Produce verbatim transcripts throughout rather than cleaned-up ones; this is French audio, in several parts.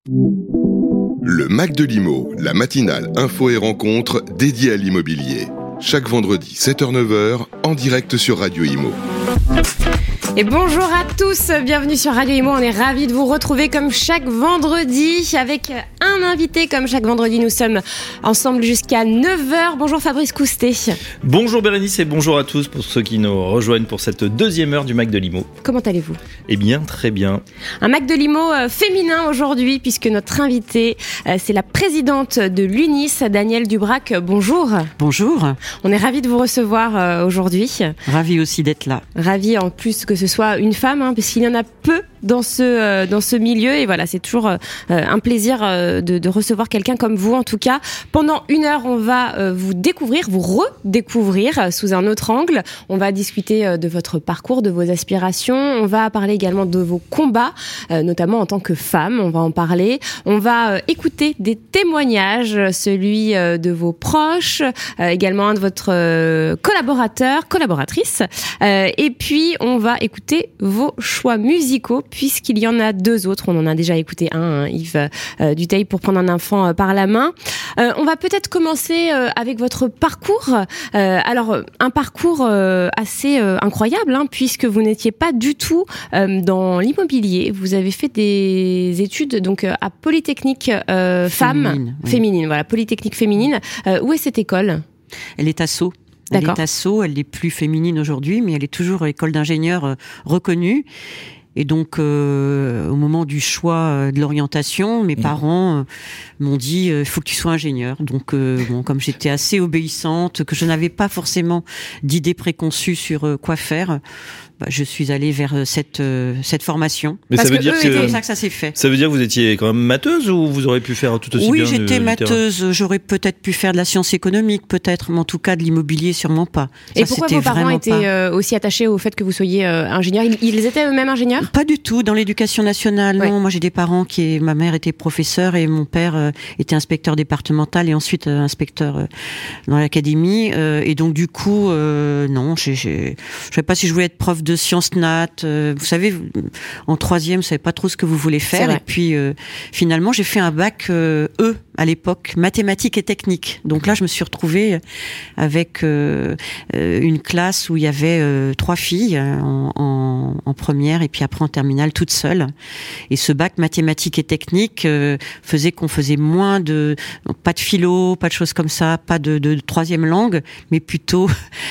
Le Mac de l'Imo, la matinale info et rencontre dédiée à l'immobilier. Chaque vendredi, sept heures neuf heures, en direct sur Radio Imo. Et bonjour à tous, bienvenue sur Radio Imo, on est ravis de vous retrouver comme chaque vendredi avec un invité. Comme chaque vendredi, nous sommes ensemble jusqu'à neuf heures. Bonjour Fabrice Coustet. Bonjour Bérénice et bonjour à tous pour ceux qui nous rejoignent pour cette deuxième heure du Mac de l'Imo. Comment allez-vous ? Eh bien, très bien. Un Mac de l'Imo euh, féminin aujourd'hui puisque notre invitée, euh, c'est la présidente de l'U N I S, Danielle Dubrac. Bonjour. Bonjour. On est ravis de vous recevoir euh, aujourd'hui. Ravi aussi d'être là. Ravi en plus que ce soit une femme, hein, parce qu'il y en a peu dans ce, euh, dans ce milieu. Et voilà, c'est toujours euh, un plaisir euh, de, de recevoir quelqu'un comme vous. En tout cas, pendant une heure, on va euh, vous découvrir, vous redécouvrir euh, sous un autre angle. On va discuter euh, de votre parcours, de vos aspirations. On va parler également de vos combats, euh, notamment en tant que femme. On va en parler. On va euh, écouter des témoignages, celui euh, de vos proches, euh, également un de votre euh, collaborateur, collaboratrice. Euh, et puis, on va écouter vos choix musicaux, puisqu'il y en a deux autres. On en a déjà écouté un, hein, Yves euh, Duteil, pour prendre un enfant euh, par la main. Euh, on va peut-être commencer euh, avec votre parcours. Euh, alors, un parcours euh, assez euh, incroyable, hein, puisque vous n'étiez pas du tout euh, dans l'immobilier. Vous avez fait des études donc euh, à Polytechnique euh, Femmes, oui. féminine, voilà, Polytechnique féminine. Euh, où est cette école ? Elle est à Sceaux. Elle D'accord. est à Sceaux, elle est plus féminine aujourd'hui, mais elle est toujours école d'ingénieur euh, reconnue. Et donc, euh, au moment du choix euh, de l'orientation, mes mmh. parents euh, m'ont dit euh, « il faut que tu sois ingénieur ». Donc, euh, bon, comme j'étais assez obéissante, que je n'avais pas forcément d'idées préconçues sur euh, quoi faire, bah, je suis allée vers euh, cette euh, cette formation. Mais Parce ça veut que dire eux que c'est comme ça que ça s'est fait. Ça veut dire que vous étiez quand même matheuse ou vous auriez pu faire tout aussi oui, bien j'étais du, du matheuse. terrain. J'aurais peut-être pu faire de la science économique, peut-être, mais en tout cas de l'immobilier, sûrement pas. Et Ça, pourquoi c'était vos parents vraiment étaient pas... euh, aussi attachés au fait que vous soyez euh, ingénieur ? Ils, ils étaient eux-mêmes ingénieurs ? Pas du tout. Dans l'éducation nationale, Ouais. non. Moi, j'ai des parents qui, ma mère était professeure et mon père euh, était inspecteur départemental et ensuite euh, inspecteur euh, dans l'académie. Euh, et donc, du coup, euh, non, j'ai, j'ai, je sais pas si je voulais être prof de sciences nat. Euh, vous savez, en troisième, vous savez pas trop ce que vous voulez faire. Et puis, euh, finalement, j'ai fait un bac euh, E à l'époque, mathématiques et techniques. Donc là, je me suis retrouvée avec euh, une classe où il y avait euh, trois filles en, en, en première et puis après en terminale, toutes seules. Et ce bac mathématiques et techniques euh, faisait qu'on faisait moins de, pas de philo, pas de choses comme ça, pas de, de, de troisième langue, mais plutôt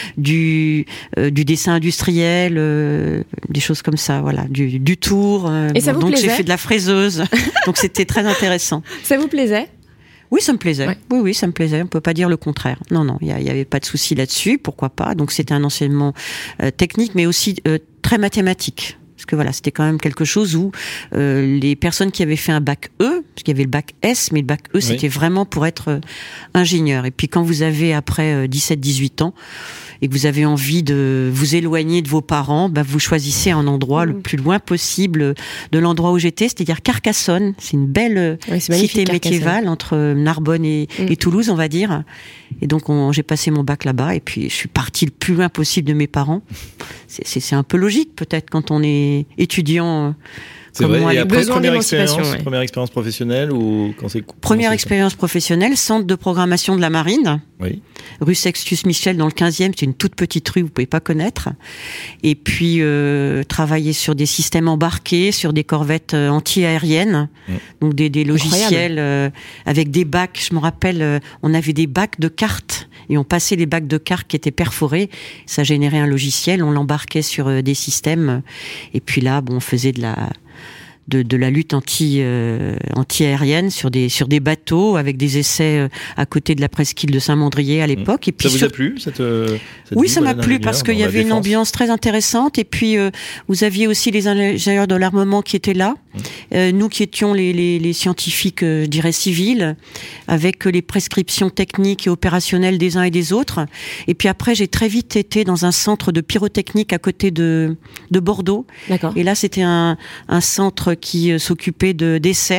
du, euh, du dessin industriel, euh, des choses comme ça, voilà, du, du tour. Euh, et ça bon, vous donc plaisait ? j'ai fait de la fraiseuse, donc c'était très intéressant. Ça vous plaisait ? Oui, ça me plaisait. Ouais. Oui, oui, ça me plaisait. On peut pas dire le contraire. Non, non, il y, y avait pas de souci là-dessus. Pourquoi pas ? Donc c'était un enseignement euh, technique, mais aussi euh, très mathématique. Parce que voilà, c'était quand même quelque chose où euh, les personnes qui avaient fait un bac E, parce qu'il y avait le bac S, mais le bac E, c'était oui. vraiment pour être euh, ingénieur. Et puis quand vous avez après euh, dix-sept dix-huit ans et que vous avez envie de vous éloigner de vos parents, bah, vous choisissez un endroit mmh. le plus loin possible de l'endroit où j'étais, c'est-à-dire Carcassonne. C'est une belle oui, cité médiévale entre Narbonne et, mmh. et Toulouse, on va dire. Et donc on, j'ai passé mon bac là-bas et puis je suis partie le plus loin possible de mes parents. C'est, c'est, c'est un peu logique peut-être quand on est étudiant. C'est vrai. Moi, et après, besoin première expérience, ouais. première expérience professionnelle ou quand c'est première expérience professionnelle, centre de programmation de la marine. Oui. Rue Sextus Michel dans le quinzième, c'est une toute petite rue, vous pouvez pas connaître. Et puis euh, travailler sur des systèmes embarqués, sur des corvettes euh, anti-aériennes, mmh. donc des, des logiciels euh, avec des bacs. Je me rappelle, euh, on avait des bacs de cartes et on passait les bacs de cartes qui étaient perforés. Ça générait un logiciel, on l'embarquait sur euh, des systèmes. Et puis là, bon, on faisait de la De, de la lutte anti euh, anti-aérienne sur des sur des bateaux avec des essais euh, à côté de la presqu'île de Saint-Mandrier à l'époque. Mmh. Et puis ça vous sur... a plu cette, euh, cette Oui, ça m'a plu parce qu'il y avait une ambiance très intéressante. Et puis euh, vous aviez aussi les ingénieurs de l'armement qui étaient là, mmh. euh, nous qui étions les les, les scientifiques, euh, je dirais civils, avec les prescriptions techniques et opérationnelles des uns et des autres. Et puis après, j'ai très vite été dans un centre de pyrotechnique à côté de de Bordeaux. D'accord. Et là, c'était un un centre qui euh, s'occupait de d'essais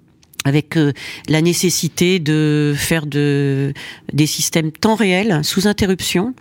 avec euh, la nécessité de faire de des systèmes temps réel sous interruption,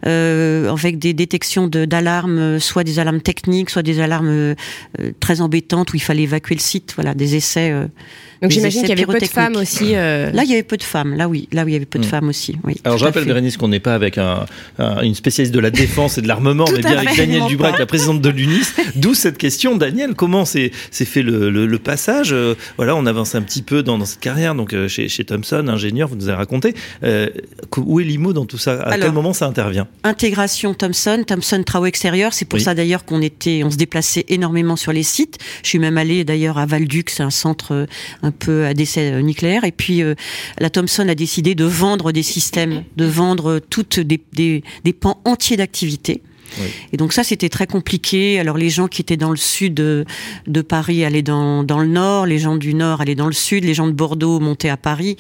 euh, avec des détections de, d'alarmes, soit des alarmes techniques, soit des alarmes euh, très embêtantes où il fallait évacuer le site. Voilà, des essais euh, Donc j'imagine qu'il y avait peu de femmes aussi. Euh... Là, il y avait peu de femmes. Là, oui. Là, oui, il y avait peu de mmh. femmes aussi. Oui, Alors, je rappelle, Bérénice, qu'on n'est pas avec un, un, une spécialiste de la défense et de l'armement, mais bien avec Danielle Dubrac, la présidente de l'U N I S. D'où cette question, Daniel, comment s'est, s'est fait le, le, le passage euh, Voilà, on avance un petit peu dans, dans cette carrière. Donc, euh, chez, chez Thomson, ingénieur, vous nous avez raconté. Euh, où est l'I M O dans tout ça ? À Alors, quel moment ça intervient ? Intégration Thomson, Thomson Travaux Extérieurs. C'est pour oui. ça d'ailleurs qu'on était, on se déplaçait énormément sur les sites. Je suis même allée d'ailleurs à Val-Duc, c'est un centre euh, un peu à décès nucléaire. Et puis euh, la Thomson a décidé de vendre des systèmes, de vendre toutes des, des, des pans entiers d'activité. Oui. Et donc ça, c'était très compliqué. Alors les gens qui étaient dans le sud de, de Paris allaient dans, dans le nord, les gens du nord allaient dans le sud, les gens de Bordeaux montaient à Paris.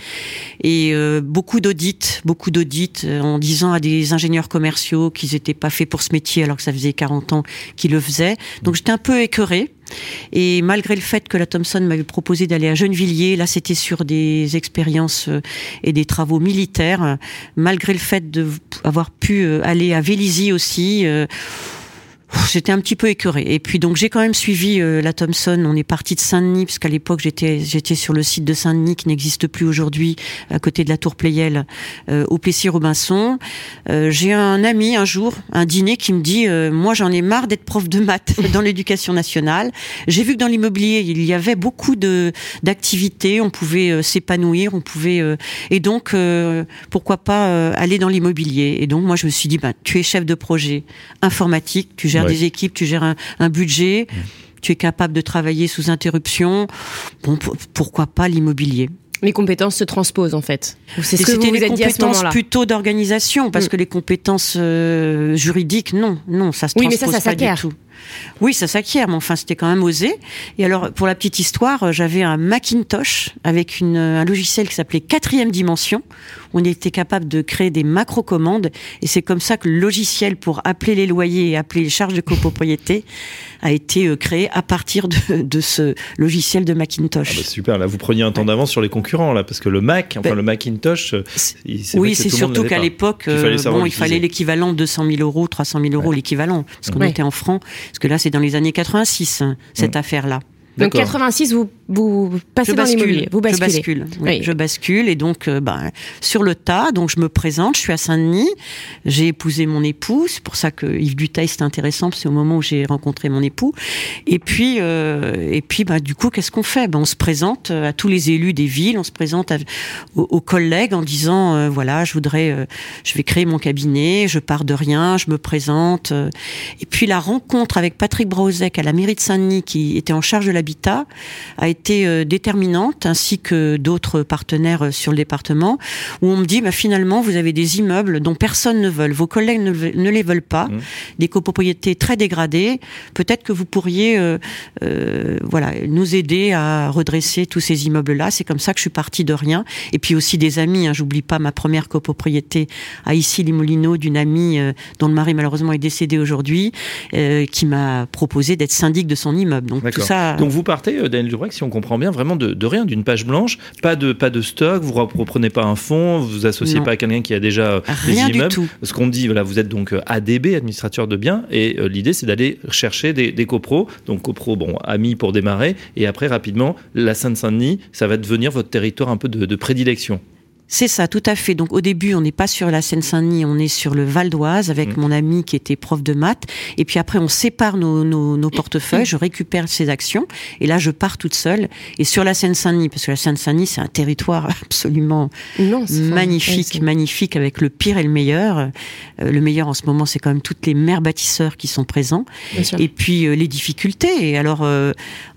Et euh, beaucoup d'audits, beaucoup d'audits euh, en disant à des ingénieurs commerciaux qu'ils n'étaient pas faits pour ce métier alors que ça faisait quarante ans qu'ils le faisaient. Donc j'étais un peu écœurée. Et malgré le fait que la Thomson m'avait proposé d'aller à Gennevilliers, là c'était sur des expériences et des travaux militaires, malgré le fait d'avoir pu aller à Vélizy aussi, euh, j'étais un petit peu écœurée. Et puis donc j'ai quand même suivi euh, la Thomson. On est parti de Saint-Denis parce qu'à l'époque j'étais j'étais sur le site de Saint-Denis qui n'existe plus aujourd'hui, à côté de la Tour Pleyel, euh, au Plessis-Robinson. Euh, j'ai un ami un jour, un dîner, qui me dit euh, moi j'en ai marre d'être prof de maths dans l'éducation nationale. J'ai vu que dans l'immobilier il y avait beaucoup de d'activités, on pouvait euh, s'épanouir, on pouvait euh, et donc euh, pourquoi pas euh, aller dans l'immobilier. Et donc moi je me suis dit bah tu es chef de projet informatique, tu gères des équipes, tu gères un, un budget, mmh. tu es capable de travailler sous interruption. Bon, p- pourquoi pas l'immobilier ? Les compétences se transposent en fait. C'est ce que C'était vous vous êtes dit à ce moment-là. les compétences plutôt d'organisation, parce mmh. que les compétences euh, juridiques, non, non, ça se transpose oui, mais ça, ça pas s'acquiert. du tout. Oui, ça s'acquiert, mais enfin, c'était quand même osé. Et alors, pour la petite histoire, j'avais un Macintosh avec une, un logiciel qui s'appelait Quatrième Dimension. On était capable de créer des macro-commandes. Et c'est comme ça que le logiciel pour appeler les loyers et appeler les charges de copropriété a été créé à partir de, de ce logiciel de Macintosh. Ah bah super, là, vous preniez un temps d'avance sur les concurrents, là, parce que le Mac, enfin, ben, le Macintosh, c'est, c'est oui, c'est surtout qu'à l'époque, il fallait, bon, il fallait l'équivalent de deux cent mille euros, trois cent mille euros, ouais. l'équivalent, parce qu'on ouais. était en francs. Parce que là, c'est dans les années quatre-vingt-six, cette mmh. affaire-là. Donc D'accord. quatre-vingt-six, vous, vous passez je dans bascule, l'immobilier, vous basculez. Je bascule, oui, oui. je bascule et donc euh, ben, sur le tas, donc je me présente, je suis à Saint-Denis, j'ai épousé mon époux, c'est pour ça que Yves Duteil c'est intéressant, parce que c'est au moment où j'ai rencontré mon époux. Et puis, euh, et puis ben, du coup, qu'est-ce qu'on fait ? Ben, on se présente à tous les élus des villes, on se présente à, aux, aux collègues en disant, euh, voilà, je voudrais, euh, je vais créer mon cabinet, je pars de rien, je me présente. Euh, et puis la rencontre avec Patrick Brauzek à la mairie de Saint-Denis, qui était en charge de l'habitat, a été euh, déterminante, ainsi que d'autres partenaires euh, sur le département, où on me dit, bah, finalement, vous avez des immeubles dont personne ne veut, vos collègues ne, ne les veulent pas, mmh. des copropriétés très dégradées, peut-être que vous pourriez euh, euh, voilà, nous aider à redresser tous ces immeubles-là. C'est comme ça que je suis partie de rien. Et puis aussi des amis, hein, j'oublie pas ma première copropriété à Issy-les-Moulineaux, d'une amie euh, dont le mari malheureusement est décédé aujourd'hui, euh, qui m'a proposé d'être syndic de son immeuble. Donc D'accord. tout ça... Donc vous partez, Daniel Dubrac, si on comprend bien, vraiment de, de rien, d'une page blanche, pas de, pas de stock, vous ne reprenez pas un fonds, vous vous associez non. pas à quelqu'un qui a déjà rien des immeubles. Du tout. Ce qu'on dit, voilà, vous êtes donc A D B, administrateur de biens, et euh, l'idée c'est d'aller chercher des, des copros, donc copros, bon, amis pour démarrer, et après rapidement, la Seine-Saint-Denis, ça va devenir votre territoire un peu de, de prédilection. C'est ça, tout à fait. Donc au début, on n'est pas sur la Seine-Saint-Denis, on est sur le Val d'Oise avec mmh. mon ami qui était prof de maths. Et puis après, on sépare nos, nos, nos portefeuilles, je récupère ces actions et là, je pars toute seule. Et sur la Seine-Saint-Denis, parce que la Seine-Saint-Denis, c'est un territoire absolument non, magnifique, ouais, magnifique avec le pire et le meilleur. Euh, le meilleur en ce moment, c'est quand même toutes les maires bâtisseurs qui sont présents. Et puis euh, les difficultés. Et alors, euh,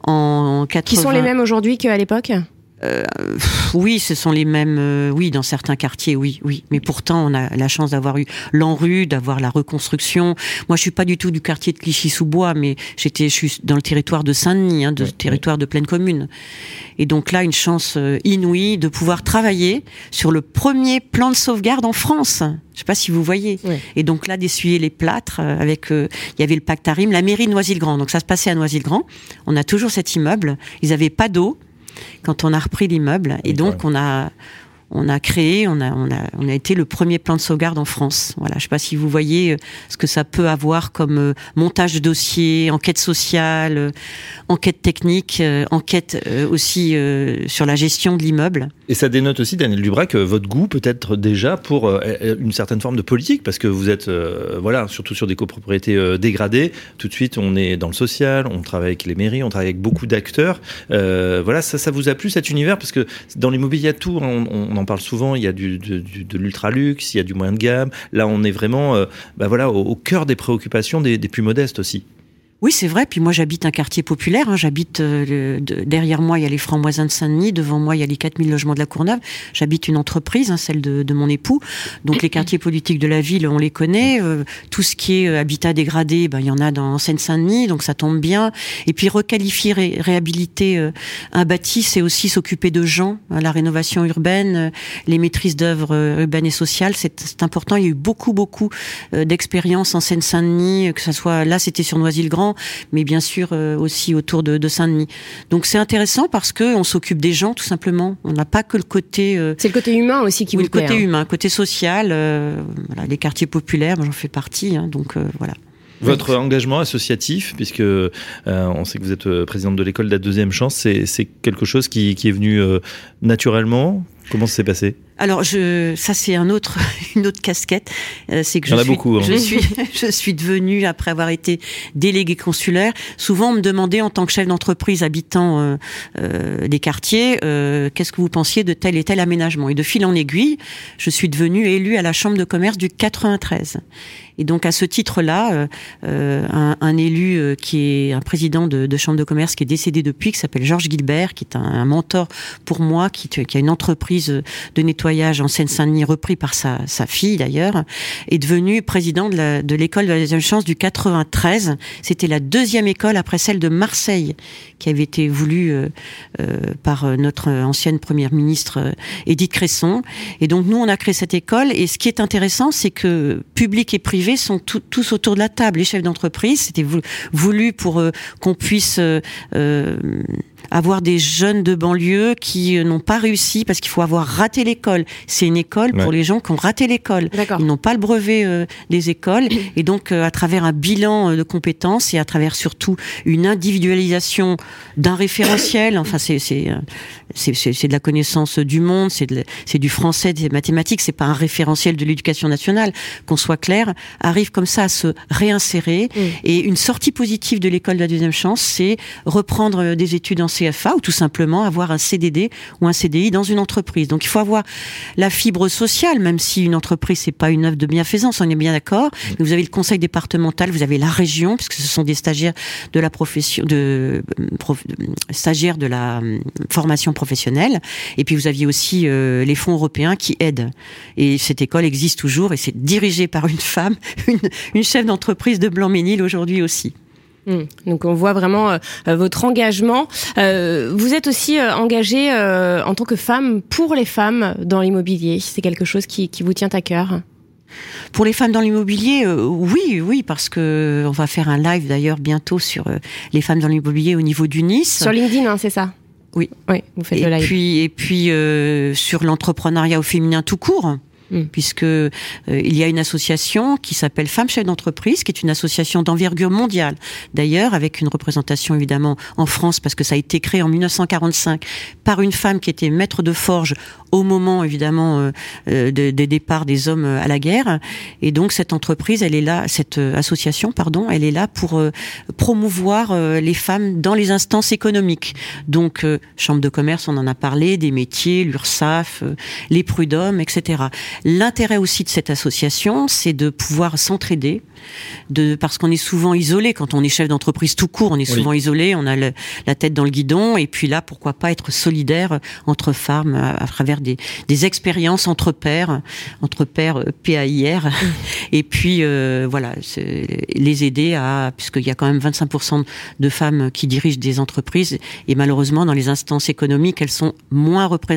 en quatre-vingts... Qui sont les mêmes aujourd'hui qu'à l'époque ? Euh, oui, ce sont les mêmes. Euh, oui, dans certains quartiers, oui, oui. Mais pourtant, on a la chance d'avoir eu l'ANRU, d'avoir la reconstruction. Moi, je suis pas du tout du quartier de Clichy-sous-Bois, mais j'étais, je suis dans le territoire de Saint-Denis, hein, de ouais, territoire ouais. de pleine commune. Et donc là, une chance euh, inouïe de pouvoir travailler sur le premier plan de sauvegarde en France. Je sais pas si vous voyez. Ouais. Et donc là, d'essuyer les plâtres euh, avec. Il euh, y avait le pacte Arim, la mairie de Noisy-le-Grand. Donc ça se passait à Noisy-le-Grand. On a toujours cet immeuble. Ils avaient pas d'eau quand on a repris l'immeuble, et donc on a on a créé, on a, on a, on a été le premier plan de sauvegarde en France. Voilà, je sais pas si vous voyez ce que ça peut avoir comme euh, montage de dossier, enquête sociale, euh, enquête technique, euh, enquête euh, aussi euh, sur la gestion de l'immeuble. Et ça dénote aussi, Daniel Dubrac, votre goût peut-être déjà pour euh, une certaine forme de politique, parce que vous êtes, euh, voilà, surtout sur des copropriétés euh, dégradées. Tout de suite, on est dans le social, on travaille avec les mairies, on travaille avec beaucoup d'acteurs. Euh, voilà, ça, ça vous a plu cet univers, parce que dans l'immobilier, il y a tout. On, on en parle souvent. Il y a du, du, du, de l'ultra-luxe, il y a du moyen de gamme. Là, on est vraiment, euh, bah voilà, au, au cœur des préoccupations des, des plus modestes aussi. Oui, c'est vrai. Puis moi, j'habite un quartier populaire. Hein. J'habite euh, de, derrière moi, il y a les Framboisins de Saint-Denis. Devant moi, il y a les quatre mille logements de la Courneuve. J'habite une entreprise, hein, celle de, de mon époux. Donc les quartiers politiques de la ville, on les connaît. Euh, tout ce qui est euh, habitat dégradé, ben il y en a dans Seine-Saint-Denis, donc ça tombe bien. Et puis requalifier, ré, réhabiliter euh, un bâti, c'est aussi s'occuper de gens. Hein, la rénovation urbaine, euh, les maîtrises d'œuvres euh, urbaines et sociales, c'est, c'est important. Il y a eu beaucoup, beaucoup euh, d'expériences en Seine-Saint-Denis, que ça soit là, c'était sur Noisy-le-Grand, mais bien sûr euh, aussi autour de, de Saint-Denis. Donc c'est intéressant parce que on s'occupe des gens tout simplement. On n'a pas que le côté. Euh, c'est le côté humain aussi qui oui, vous plaît. Le côté hein. humain, côté social. Euh, voilà, les quartiers populaires, moi j'en fais partie. Hein, donc euh, voilà. Votre engagement associatif, puisque euh, on sait que vous êtes présidente de l'école de la deuxième chance, c'est, c'est quelque chose qui, qui est venu euh, naturellement. Comment ça s'est passé ? Alors, je, ça c'est un autre, une autre casquette. Euh, c'est que Il y en je a suis, beaucoup. Hein. Je suis, je suis devenue après avoir été déléguée consulaire. Souvent, on me demandait en tant que chef d'entreprise habitant euh, euh, des quartiers, euh, qu'est-ce que vous pensiez de tel et tel aménagement. Et de fil en aiguille, je suis devenue élue à la Chambre de commerce du quatre-vingt-treize. Et donc à ce titre-là, euh, un, un élu euh, qui est un président de, de chambre de commerce qui est décédé depuis, qui s'appelle Georges Gilbert, qui est un, un mentor pour moi, qui, qui a une entreprise de nettoyage en Seine-Saint-Denis, repris par sa, sa fille d'ailleurs, est devenu président de, la, de l'école de la deuxième chance du quatre-vingt-treize. C'était la deuxième école après celle de Marseille, qui avait été voulue euh, euh, par notre ancienne première ministre euh, Édith Cresson. Et donc nous, on a créé cette école. Et ce qui est intéressant, c'est que public et privé sont tout, tous autour de la table. Les chefs d'entreprise, c'était voulu pour euh, qu'on puisse euh, euh, avoir des jeunes de banlieue qui euh, n'ont pas réussi parce qu'il faut avoir raté l'école. C'est une école pour ouais. les gens qui ont raté l'école. D'accord. Ils n'ont pas le brevet euh, des écoles. Et donc, euh, à travers un bilan euh, de compétences et à travers surtout une individualisation d'un référentiel, enfin, c'est, c'est, euh, c'est, c'est, c'est de la connaissance du monde, c'est, de, c'est du français, des mathématiques, c'est pas un référentiel de l'éducation nationale, qu'on soit clair, arrive comme ça à se réinsérer. Mmh. Et une sortie positive de l'école de la deuxième chance, c'est reprendre des études en C F A ou tout simplement avoir un C D D ou un C D I dans une entreprise. Donc il faut avoir la fibre sociale, même si une entreprise c'est pas une œuvre de bienfaisance, on est bien d'accord. Mmh. Vous avez le conseil départemental, vous avez la région, puisque ce sont des stagiaires de la profession, de, prof, de stagiaires de la formation professionnelle. Et puis vous aviez aussi euh, les fonds européens qui aident. Et cette école existe toujours et c'est dirigé par une femme, une, une chef d'entreprise de Blanc-Ménil aujourd'hui aussi. Mmh. Donc on voit vraiment euh, votre engagement. Euh, vous êtes aussi euh, engagée euh, en tant que femme pour les femmes dans l'immobilier. C'est quelque chose qui, qui vous tient à cœur ? Pour les femmes dans l'immobilier, euh, oui, oui, parce que on va faire un live d'ailleurs bientôt sur euh, les femmes dans l'immobilier au niveau du Nice. Sur LinkedIn, hein, c'est ça ? Oui. Oui, vous faites et le live. Puis, et puis euh, sur l'entrepreneuriat au féminin tout court. Mmh. Puisque euh, il y a une association qui s'appelle Femmes Chefs d'entreprise, qui est une association d'envergure mondiale. D'ailleurs, avec une représentation évidemment en France, parce que ça a été créé en dix-neuf cent quarante-cinq par une femme qui était maître de forge au moment évidemment euh, euh, des de départs des hommes à la guerre. Et donc cette entreprise, elle est là, cette euh, association, pardon, elle est là pour euh, promouvoir euh, les femmes dans les instances économiques. Donc euh, chambre de commerce, on en a parlé, des métiers, l'URSSAF, euh, les prud'hommes, et cetera. L'intérêt aussi de cette association, c'est de pouvoir s'entraider, de, parce qu'on est souvent isolé. Quand on est chef d'entreprise tout court, on est souvent oui. isolé, on a le, la tête dans le guidon, et puis là, pourquoi pas être solidaire entre femmes à, à travers des, des expériences entre pairs, entre pairs P A I R, et puis euh, voilà, les aider à, puisqu'il y a quand même vingt-cinq pour cent de femmes qui dirigent des entreprises, et malheureusement, dans les instances économiques, elles sont moins représentées.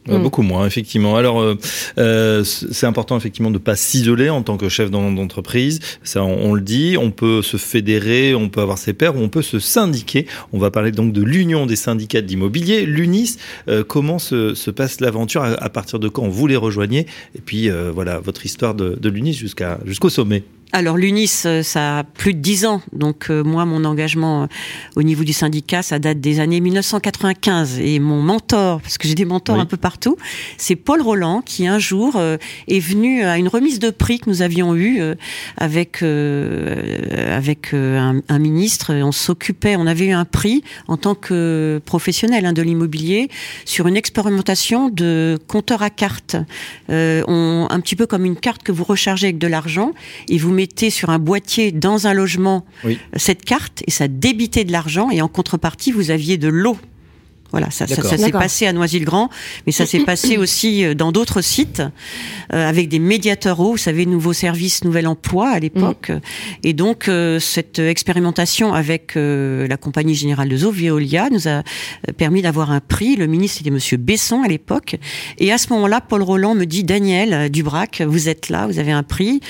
Euh, mmh. Beaucoup moins, effectivement. Alors, euh, euh, c'est important, effectivement, de ne pas s'isoler en tant que chef d'entreprise. Ça, on, on le dit. On peut se fédérer, on peut avoir ses pairs, ou on peut se syndiquer. On va parler donc de l'Union des syndicats de l'immobilier, l'UNIS. Euh, comment se, se passe l'aventure? À, à partir de quand vous les rejoignez? Et puis, euh, voilà, votre histoire de, de l'UNIS jusqu'à, jusqu'au sommet. Alors l'UNIS, ça a plus de dix ans. Donc euh, moi, mon engagement euh, au niveau du syndicat, ça date des années mille neuf cent quatre-vingt-quinze. Et mon mentor, parce que j'ai des mentors oui. un peu partout, c'est Paul Roland qui un jour euh, est venu à une remise de prix que nous avions eue euh, avec euh, avec euh, un, un ministre. On s'occupait, on avait eu un prix en tant que professionnel hein, de l'immobilier sur une expérimentation de compteur à carte. Euh, on, un petit peu comme une carte que vous rechargez avec de l'argent et vous mettez sur un boîtier dans un logement oui. cette carte et ça débitait de l'argent et en contrepartie vous aviez de l'eau. Voilà, ça, ça, ça s'est passé à Noisy-le-Grand, mais ça s'est passé aussi dans d'autres sites euh, avec des médiateurs eau, vous savez, nouveaux services, nouvel emploi à l'époque. Mmh. Et donc euh, cette expérimentation avec euh, la compagnie générale de eaux, Veolia, nous a permis d'avoir un prix. Le ministre était Monsieur Besson à l'époque. Et à ce moment-là, Paul Roland me dit, Daniel Dubrac, vous êtes là, vous avez un prix.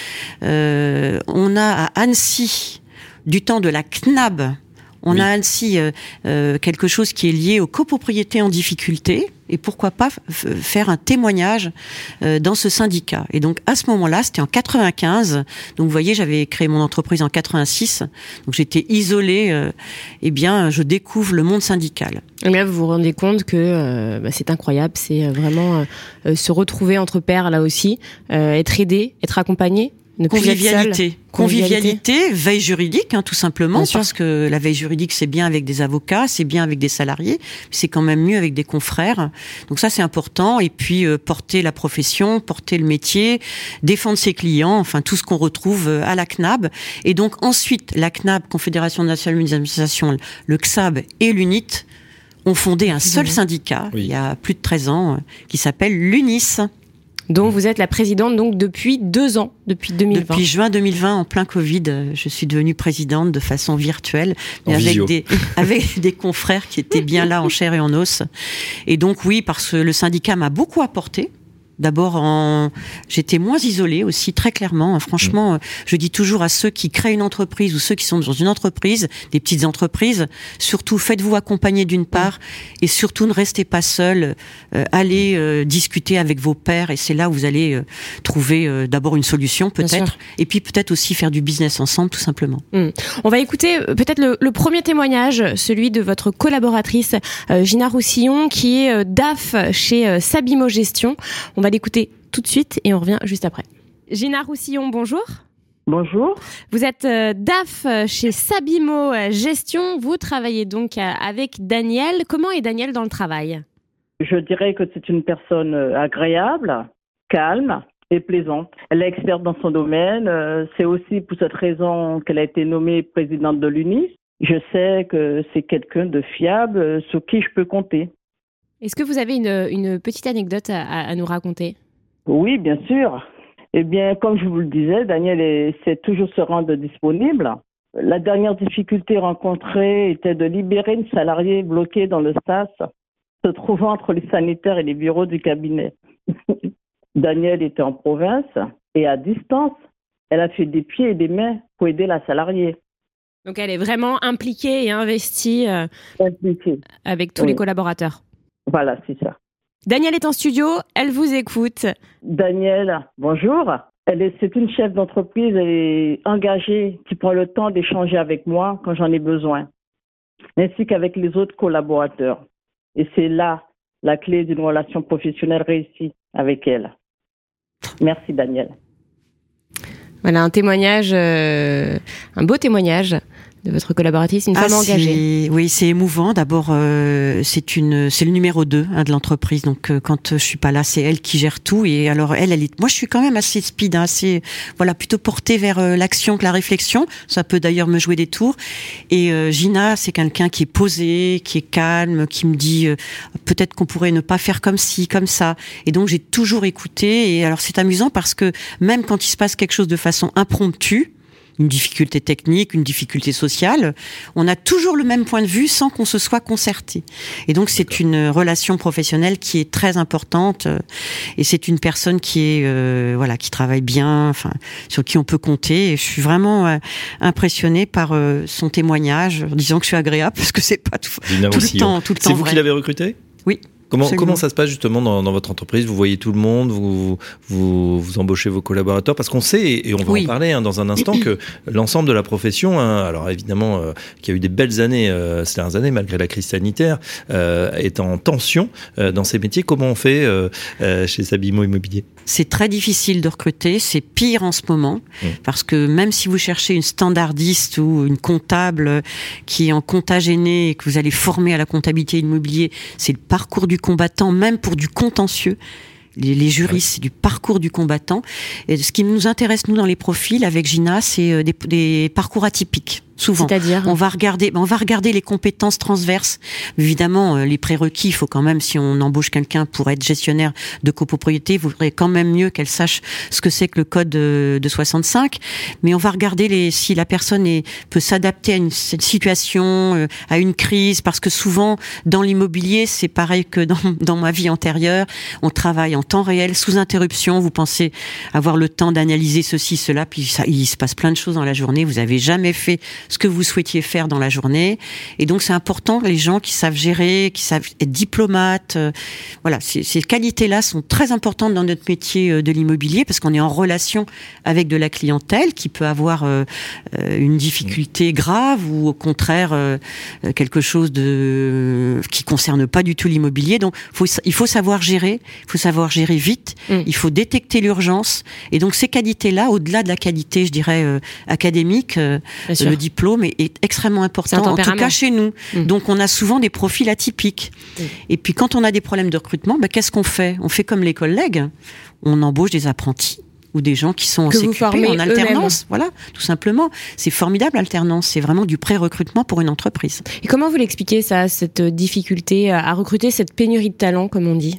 Euh, on a à Annecy, du temps de la C N A B, on oui. a ainsi euh, euh, quelque chose qui est lié aux copropriétés en difficulté et pourquoi pas f- faire un témoignage euh, dans ce syndicat. Et donc à ce moment-là, c'était en quatre-vingt-quinze. Donc vous voyez, j'avais créé mon entreprise en quatre-vingt-six. Donc j'étais isolée. Euh, eh bien, je découvre le monde syndical. Et là, vous vous rendez compte que euh, bah, c'est incroyable. C'est vraiment euh, se retrouver entre pairs là aussi, euh, être aidé, être accompagné. Convivialité. Convivialité, veille juridique, hein, tout simplement, bien parce sûr. Que la veille juridique, c'est bien avec des avocats, c'est bien avec des salariés, mais c'est quand même mieux avec des confrères. Donc ça, c'est important. Et puis, euh, porter la profession, porter le métier, défendre ses clients, enfin, tout ce qu'on retrouve à la C N A B. Et donc, ensuite, la C N A B, Confédération nationale des administrations, le C S A B et l'UNIT ont fondé un seul mmh. syndicat, oui. il y a plus de treize ans, qui s'appelle l'UNIS. Dont vous êtes la présidente donc depuis deux ans, depuis deux mille vingt. Depuis juin deux mille vingt, en plein Covid, je suis devenue présidente de façon virtuelle, mais avec des, avec des confrères qui étaient bien là en chair et en os. Et donc oui, parce que le syndicat m'a beaucoup apporté. D'abord, en... j'étais moins isolée aussi, très clairement. Franchement, je dis toujours à ceux qui créent une entreprise ou ceux qui sont dans une entreprise, des petites entreprises, surtout faites-vous accompagner d'une part et surtout ne restez pas seul. Euh, allez euh, discuter avec vos pairs et c'est là où vous allez euh, trouver euh, d'abord une solution peut-être et puis peut-être aussi faire du business ensemble tout simplement. Mmh. On va écouter euh, peut-être le, le premier témoignage, celui de votre collaboratrice euh, Gina Roussillon qui est euh, D A F chez euh, Sabimo Gestion. On va l'écouter tout de suite et on revient juste après. Gina Roussillon, bonjour. Bonjour. Vous êtes euh, D A F chez Sabimo Gestion. Vous travaillez donc euh, avec Daniel. Comment est Daniel dans le travail ? Je dirais que c'est une personne agréable, calme et plaisante. Elle est experte dans son domaine. C'est aussi pour cette raison qu'elle a été nommée présidente de l'UNIS. Je sais que c'est quelqu'un de fiable sur qui je peux compter. Est-ce que vous avez une, une petite anecdote à, à nous raconter ? Oui, bien sûr. Eh bien, comme je vous le disais, Daniel est, sait toujours se rendre disponible. La dernière difficulté rencontrée était de libérer une salariée bloquée dans le sas, se trouvant entre les sanitaires et les bureaux du cabinet. Daniel était en province et à distance, elle a fait des pieds et des mains pour aider la salariée. Donc, elle est vraiment impliquée et investie euh, impliquée. Avec tous oui. les collaborateurs. Voilà, c'est ça. Daniel est en studio, elle vous écoute. Daniel, bonjour. Elle est, c'est une chef d'entreprise, elle est engagée, qui prend le temps d'échanger avec moi quand j'en ai besoin, ainsi qu'avec les autres collaborateurs. Et c'est là la clé d'une relation professionnelle réussie avec elle. Merci Daniel. Voilà un témoignage, euh, un beau témoignage de votre collaboratrice, une ah, femme engagée. Oui, c'est émouvant. D'abord, euh, c'est une, c'est le numéro deux hein, de l'entreprise. Donc, euh, quand je suis pas là, c'est elle qui gère tout. Et alors, elle, elle est. Moi, je suis quand même assez speed, hein, assez, voilà, plutôt portée vers euh, l'action que la réflexion. Ça peut d'ailleurs me jouer des tours. Et euh, Gina, c'est quelqu'un qui est posé, qui est calme, qui me dit euh, peut-être qu'on pourrait ne pas faire comme ci, comme ça. Et donc, j'ai toujours écouté. Et alors, c'est amusant parce que même quand il se passe quelque chose de façon impromptue, une difficulté technique, une difficulté sociale, on a toujours le même point de vue sans qu'on se soit concerté. Et donc c'est une relation professionnelle qui est très importante euh, et c'est une personne qui est euh, voilà qui travaille bien, enfin sur qui on peut compter. Et je suis vraiment euh, impressionnée par euh, son témoignage, disons que je suis agréable parce que c'est pas tout, tout aussi, le temps, hein. tout le temps. C'est vous vrai. qui l'avez recruté ? Oui. Comment, Absolument. comment ça se passe justement dans, dans votre entreprise ? Vous voyez tout le monde, vous, vous, vous embauchez vos collaborateurs, parce qu'on sait, et on va oui. en parler hein, dans un instant, que l'ensemble de la profession, hein, alors évidemment, euh, qui a eu des belles années euh, ces dernières années, malgré la crise sanitaire, euh, est en tension euh, dans ces métiers. Comment on fait euh, euh, chez Sabimo Immobilier ? C'est très difficile de recruter, c'est pire en ce moment, mmh. parce que même si vous cherchez une standardiste ou une comptable qui est en compta gêné et que vous allez former à la comptabilité immobilier, c'est le parcours du combattant, même pour du contentieux. Les, les juristes, c'est du parcours du combattant. Et ce qui nous intéresse, nous, dans les profils, avec Gina, c'est des, des parcours atypiques. Souvent, c'est-à-dire on va regarder, on va regarder les compétences transverses. Évidemment, les prérequis, il faut quand même, si on embauche quelqu'un pour être gestionnaire de copropriété, il vaudrait quand même mieux qu'elle sache ce que c'est que le code de, de soixante-cinq. Mais on va regarder les, si la personne est, peut s'adapter à une, une situation, à une crise, parce que souvent, dans l'immobilier, c'est pareil que dans, dans ma vie antérieure. On travaille en temps réel, sous interruption. Vous pensez avoir le temps d'analyser ceci, cela, puis ça, il se passe plein de choses dans la journée. Vous avez jamais fait ce que vous souhaitiez faire dans la journée. Et donc, c'est important, les gens qui savent gérer, qui savent être diplomates. Euh, voilà, ces, ces qualités-là sont très importantes dans notre métier de l'immobilier parce qu'on est en relation avec de la clientèle qui peut avoir euh, une difficulté grave ou au contraire euh, quelque chose de qui concerne pas du tout l'immobilier. Donc, faut, il faut savoir gérer, il faut savoir gérer vite, mmh. il faut détecter l'urgence. Et donc, ces qualités-là, au-delà de la qualité, je dirais, euh, académique, euh, le diplôme est extrêmement important, en tout cas chez nous. Mmh. Donc, on a souvent des profils atypiques. Mmh. Et puis, quand on a des problèmes de recrutement, ben, qu'est-ce qu'on fait ? On fait comme les collègues. On embauche des apprentis ou des gens qui sont en C Q P, en alternance. Voilà, tout simplement. C'est formidable, l'alternance. C'est vraiment du pré-recrutement pour une entreprise. Et comment vous l'expliquez, ça, cette difficulté à recruter, cette pénurie de talent, comme on dit ?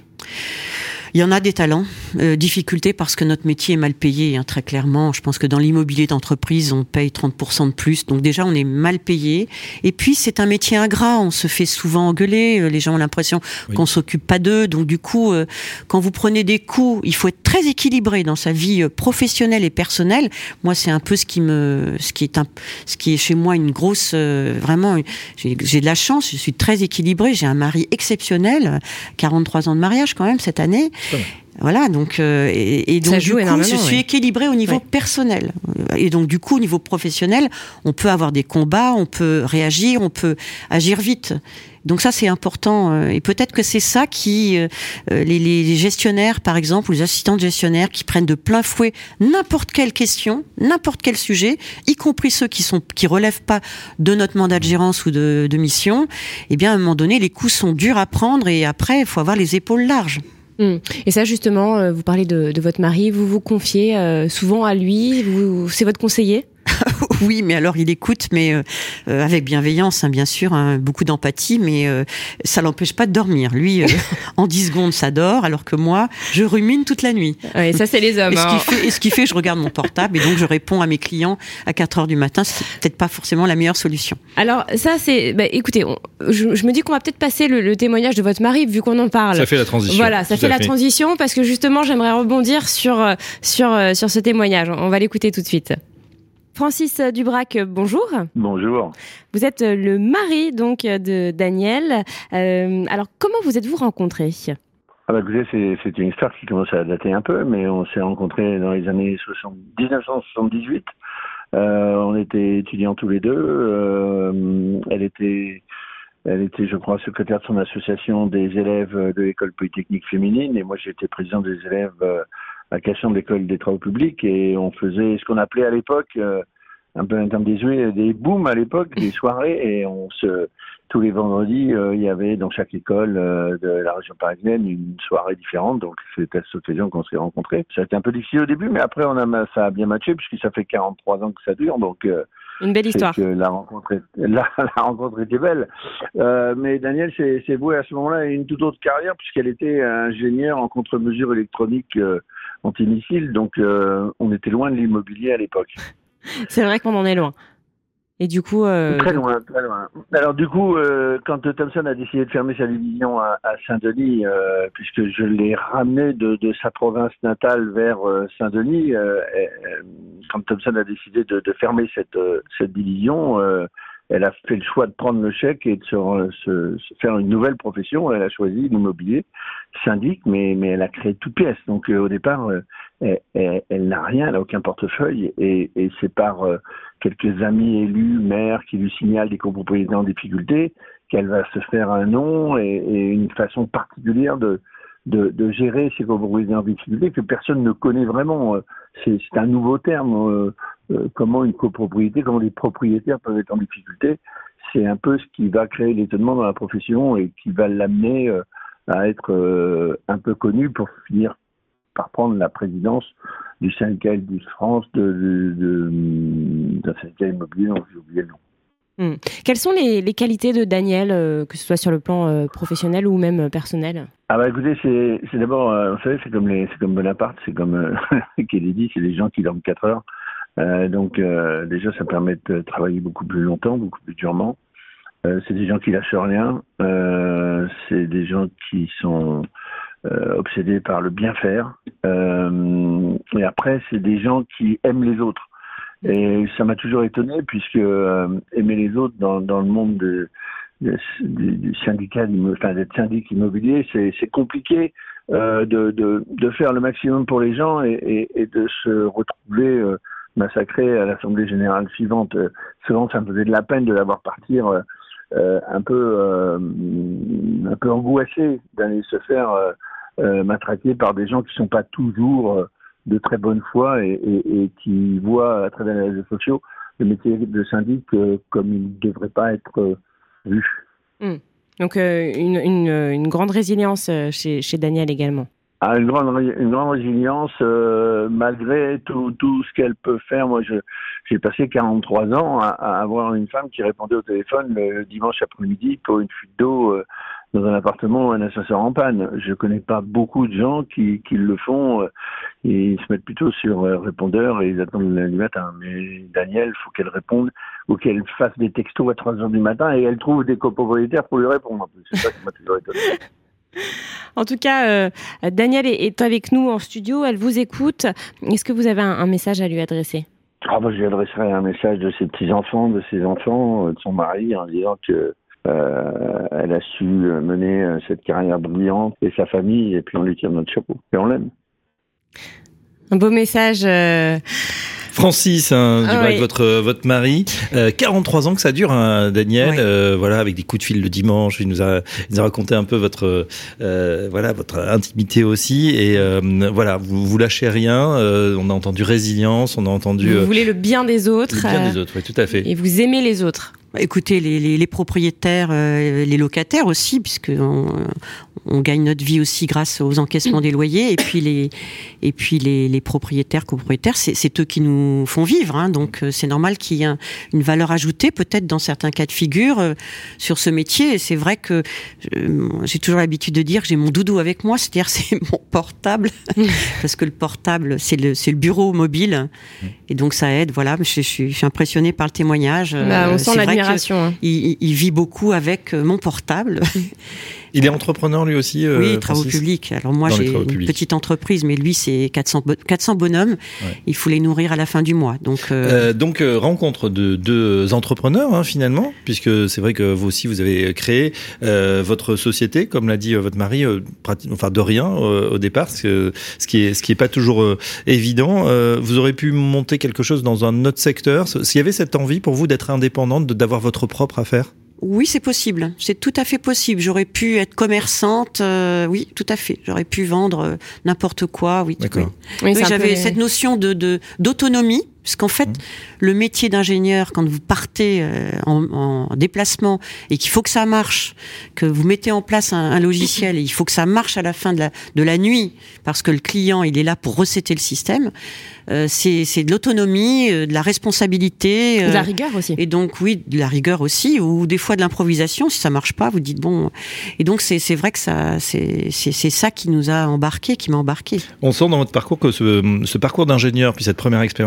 Il y en a des talents, euh, difficultés parce que notre métier est mal payé, hein, très clairement. Je pense que dans l'immobilier d'entreprise, on paye trente pour cent de plus. Donc déjà, on est mal payé. Et puis, c'est un métier ingrat. On se fait souvent engueuler. Les gens ont l'impression oui. qu'on s'occupe pas d'eux. Donc du coup, euh, quand vous prenez des coups, il faut être très équilibré dans sa vie professionnelle et personnelle. Moi, c'est un peu ce qui me, ce qui est un, ce qui est chez moi une grosse, euh, vraiment, j'ai, j'ai de la chance. Je suis très équilibrée. J'ai un mari exceptionnel, quarante-trois ans de mariage quand même cette année. Voilà, donc euh, et, et donc ça du joue coup, je suis ouais. équilibrée au niveau ouais. personnel. Et donc du coup, au niveau professionnel, on peut avoir des combats, on peut réagir, on peut agir vite. Donc ça, c'est important. Et peut-être que c'est ça qui euh, les, les gestionnaires, par exemple, ou les assistants de gestionnaires, qui prennent de plein fouet n'importe quelle question, n'importe quel sujet, y compris ceux qui sont qui relèvent pas de notre mandat de gérance ou de, de mission. Eh bien, à un moment donné, les coups sont durs à prendre et après, il faut avoir les épaules larges. Et ça, justement, vous parlez de, de votre mari, vous vous confiez euh, souvent à lui, vous, c'est votre conseiller ? Oui, mais alors il écoute, mais euh, avec bienveillance, hein, bien sûr, hein, beaucoup d'empathie, mais euh, ça l'empêche pas de dormir. Lui, euh, en dix secondes, ça dort, alors que moi, je rumine toute la nuit. Et ça, c'est les hommes. Et ce hein. qui fait, et ce qui fait, je regarde mon portable et donc je réponds à mes clients à quatre heures du matin. C'est peut-être pas forcément la meilleure solution. Alors ça, c'est, bah, écoutez, on, je, je me dis qu'on va peut-être passer le, le témoignage de votre mari, vu qu'on en parle. Ça fait la transition. Voilà, ça tout fait la fait. transition, parce que justement, j'aimerais rebondir sur sur sur ce témoignage. On va l'écouter tout de suite. Francis Dubrac, bonjour. Bonjour. Vous êtes le mari donc de Daniel. Euh, alors comment vous êtes-vous rencontrés ? Ah bah écoutez, c'est, c'est une histoire qui commence à dater un peu, mais on s'est rencontrés dans les années soixante, dix-neuf cent soixante-dix-huit. Euh, on était étudiants tous les deux. Euh, elle était, elle était, je crois, secrétaire de son association des élèves de l'école polytechnique féminine, et moi j'étais président des élèves euh, à Cassan de l'école des travaux publics, et on faisait ce qu'on appelait à l'époque, euh, un peu un terme désuet, des booms à l'époque, des soirées, et on se, tous les vendredis, euh, il y avait dans chaque école euh, de la région parisienne une soirée différente, donc c'était à cette occasion qu'on s'est rencontrés. Ça a été un peu difficile au début, mais après on a, ça a bien matché, puisque ça fait quarante-trois ans que ça dure, donc euh, une belle histoire. Que la rencontre, est, la, la rencontre était belle. Euh, mais Daniel s'est, s'est voué à ce moment-là à une toute autre carrière, puisqu'elle était ingénieure en contre-mesures électroniques euh, antimissile, donc euh, on était loin de l'immobilier à l'époque. C'est vrai qu'on en est loin. Et du coup, euh... très loin, très loin. Alors du coup, euh, quand Thomson a décidé de fermer sa division à, à Saint-Denis, euh, puisque je l'ai ramené de, de sa province natale vers euh, Saint-Denis, euh, et, quand Thomson a décidé de, de fermer cette, cette division, euh, elle a fait le choix de prendre le chèque et de se, se, se faire une nouvelle profession. Elle a choisi l'immobilier, syndic, mais, mais elle a créé toute pièce. Donc euh, au départ, euh, elle, elle, elle n'a rien, elle n'a aucun portefeuille, et, et c'est par euh, quelques amis élus, maires, qui lui signalent des copropriétés en difficulté qu'elle va se faire un nom et, et une façon particulière de, de, de gérer ces copropriétés en difficulté que personne ne connaît vraiment. C'est, c'est un nouveau terme. Euh, euh, comment une copropriété, comment les propriétaires peuvent être en difficulté. C'est un peu ce qui va créer l'étonnement dans la profession et qui va l'amener euh, à être euh, un peu connu pour finir par prendre la présidence du syndicat Île-de-France, de, de, de, d'un syndicat immobilier dont j'ai oublié le nom. Hum. Quelles sont les, les qualités de Daniel, euh, que ce soit sur le plan euh, professionnel ou même euh, personnel? Ah bah écoutez, c'est, c'est d'abord, euh, vous savez, c'est comme les, c'est comme Bonaparte, c'est comme euh, Kennedy, c'est des gens qui dorment quatre heures. Euh, donc euh, déjà, ça permet de travailler beaucoup plus longtemps, beaucoup plus durement. Euh, c'est des gens qui lâchent rien. Euh, c'est des gens qui sont euh, obsédés par le bien faire. Euh, et après, c'est des gens qui aiment les autres. Et ça m'a toujours étonné, puisque euh, aimer les autres dans, dans le monde de, de, du, du syndicat, enfin d'être syndic immobilier, c'est, c'est compliqué euh, de, de, de faire le maximum pour les gens et, et, et de se retrouver euh, massacré à l'Assemblée générale suivante. Euh, souvent, ça me faisait de la peine de l'avoir partir euh, euh, un peu euh, un peu angoissé d'aller se faire euh, euh, matraquer par des gens qui sont pas toujours euh, de très bonne foi et, et, et qui voient à travers les réseaux sociaux le métier de syndic euh, comme il ne devrait pas être euh, vu. Mmh. Donc euh, une, une, une grande résilience chez, chez Daniel également. Ah, une grande, une grande résilience euh, malgré tout, tout ce qu'elle peut faire. Moi, je, j'ai passé quarante-trois ans à, à avoir une femme qui répondait au téléphone le dimanche après-midi pour une fuite d'eau euh, dans un appartement où un ascenseur en panne. Je connais pas beaucoup de gens qui, qui le font euh, et ils se mettent plutôt sur euh, répondeur et ils attendent le lundi matin. Mais Daniel, faut qu'elle réponde ou qu'elle fasse des textos à trois heures du matin et elle trouve des copropriétaires pour lui répondre. C'est ça qui m'a toujours étonné. En tout cas, euh, Daniel est, est avec nous en studio, elle vous écoute. Est-ce que vous avez un, un message à lui adresser? Ah, bah, je lui adresserai un message de ses petits-enfants, de ses enfants, de son mari, en disant que euh, elle a su mener cette carrière brillante et sa famille, et puis on lui tire notre chapeau. Et on l'aime. Un beau message... Euh... Francis, hein, ah, oui. oui. votre votre mari, euh, quarante-trois ans que ça dure, hein, Daniel. Oui. Euh, voilà, avec des coups de fil le dimanche, il nous a, il nous a raconté un peu votre euh, voilà votre intimité aussi. Et euh, voilà, vous vous lâchez rien. Euh, on a entendu résilience, on a entendu. Vous euh, voulez le bien des autres. Le bien euh, des autres, oui, tout à fait. Et vous aimez les autres. Écoutez, les, les, les propriétaires, euh, les locataires aussi, puisque on, on gagne notre vie aussi grâce aux encaissements des loyers, et puis les et puis les, les propriétaires, copropriétaires, c'est, c'est eux qui nous font vivre, hein, donc c'est normal qu'il y ait un, une valeur ajoutée, peut-être dans certains cas de figure, euh, sur ce métier. Et c'est vrai que euh, j'ai toujours l'habitude de dire que j'ai mon doudou avec moi, c'est-à-dire c'est mon portable, parce que le portable c'est le c'est le bureau mobile, et donc ça aide. Voilà, je, je, suis, je suis impressionnée par le témoignage. Bah, on euh, sent l'admiration. Hein. Il, il vit beaucoup avec mon portable. Il est entrepreneur lui aussi. Euh, oui, travaux publics. Alors moi, j'ai une publics. petite entreprise, mais lui, c'est quatre cents, quatre cents bonhommes. Ouais. Il faut les nourrir à la fin du mois. Donc, euh... Euh, donc euh, rencontre de deux entrepreneurs hein, finalement, puisque c'est vrai que vous aussi vous avez créé euh, votre société, comme l'a dit euh, votre mari, euh, prati- enfin de rien euh, au départ, ce, que, ce qui est ce qui est pas toujours euh, évident. Euh, vous aurez pu monter quelque chose dans un autre secteur. S'il y avait cette envie pour vous d'être indépendante, de, d'avoir votre propre affaire. Oui, c'est possible. C'est tout à fait possible. J'aurais pu être commerçante. Euh, oui, tout à fait. J'aurais pu vendre euh, n'importe quoi. Oui. D'accord. Oui, oui, j'avais peu... cette notion de, de d'autonomie. Parce qu'en fait, mmh. le métier d'ingénieur, quand vous partez euh, en, en déplacement et qu'il faut que ça marche, que vous mettez en place un, un logiciel et il faut que ça marche à la fin de la, de la nuit, parce que le client, il est là pour resetter le système, euh, c'est, c'est de l'autonomie, euh, de la responsabilité. Euh, de la rigueur aussi. Et donc, oui, de la rigueur aussi, ou des fois de l'improvisation. Si ça marche pas, vous dites bon. Et donc, c'est, c'est vrai que ça, c'est, c'est, c'est ça qui nous a embarqué, qui m'a embarqué. On sent dans votre parcours que ce, ce parcours d'ingénieur, puis cette première expérience donc dans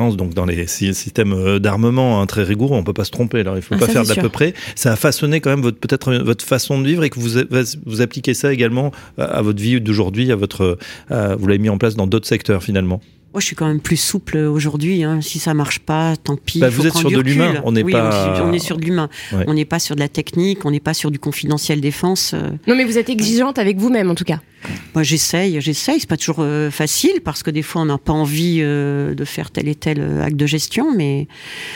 dans les systèmes d'armement hein, très rigoureux, on peut pas se tromper. Alors il faut ah, pas faire d'à peu près. Ça a façonné quand même votre peut-être votre façon de vivre et que vous vous appliquez ça également à votre vie d'aujourd'hui, à votre à, vous l'avez mis en place dans d'autres secteurs finalement. Moi, je suis quand même plus souple aujourd'hui. Hein. Si ça marche pas, tant pis. Bah, vous êtes sur de l'humain. On n'est oui, pas. On est sur de l'humain. Ouais. On n'est pas sur de la technique. On n'est pas sur du confidentiel défense. Non, mais vous êtes exigeante avec vous-même, en tout cas. Moi, j'essaye, j'essaye. C'est pas toujours euh, facile parce que des fois, on n'a pas envie euh, de faire tel et tel acte de gestion, mais.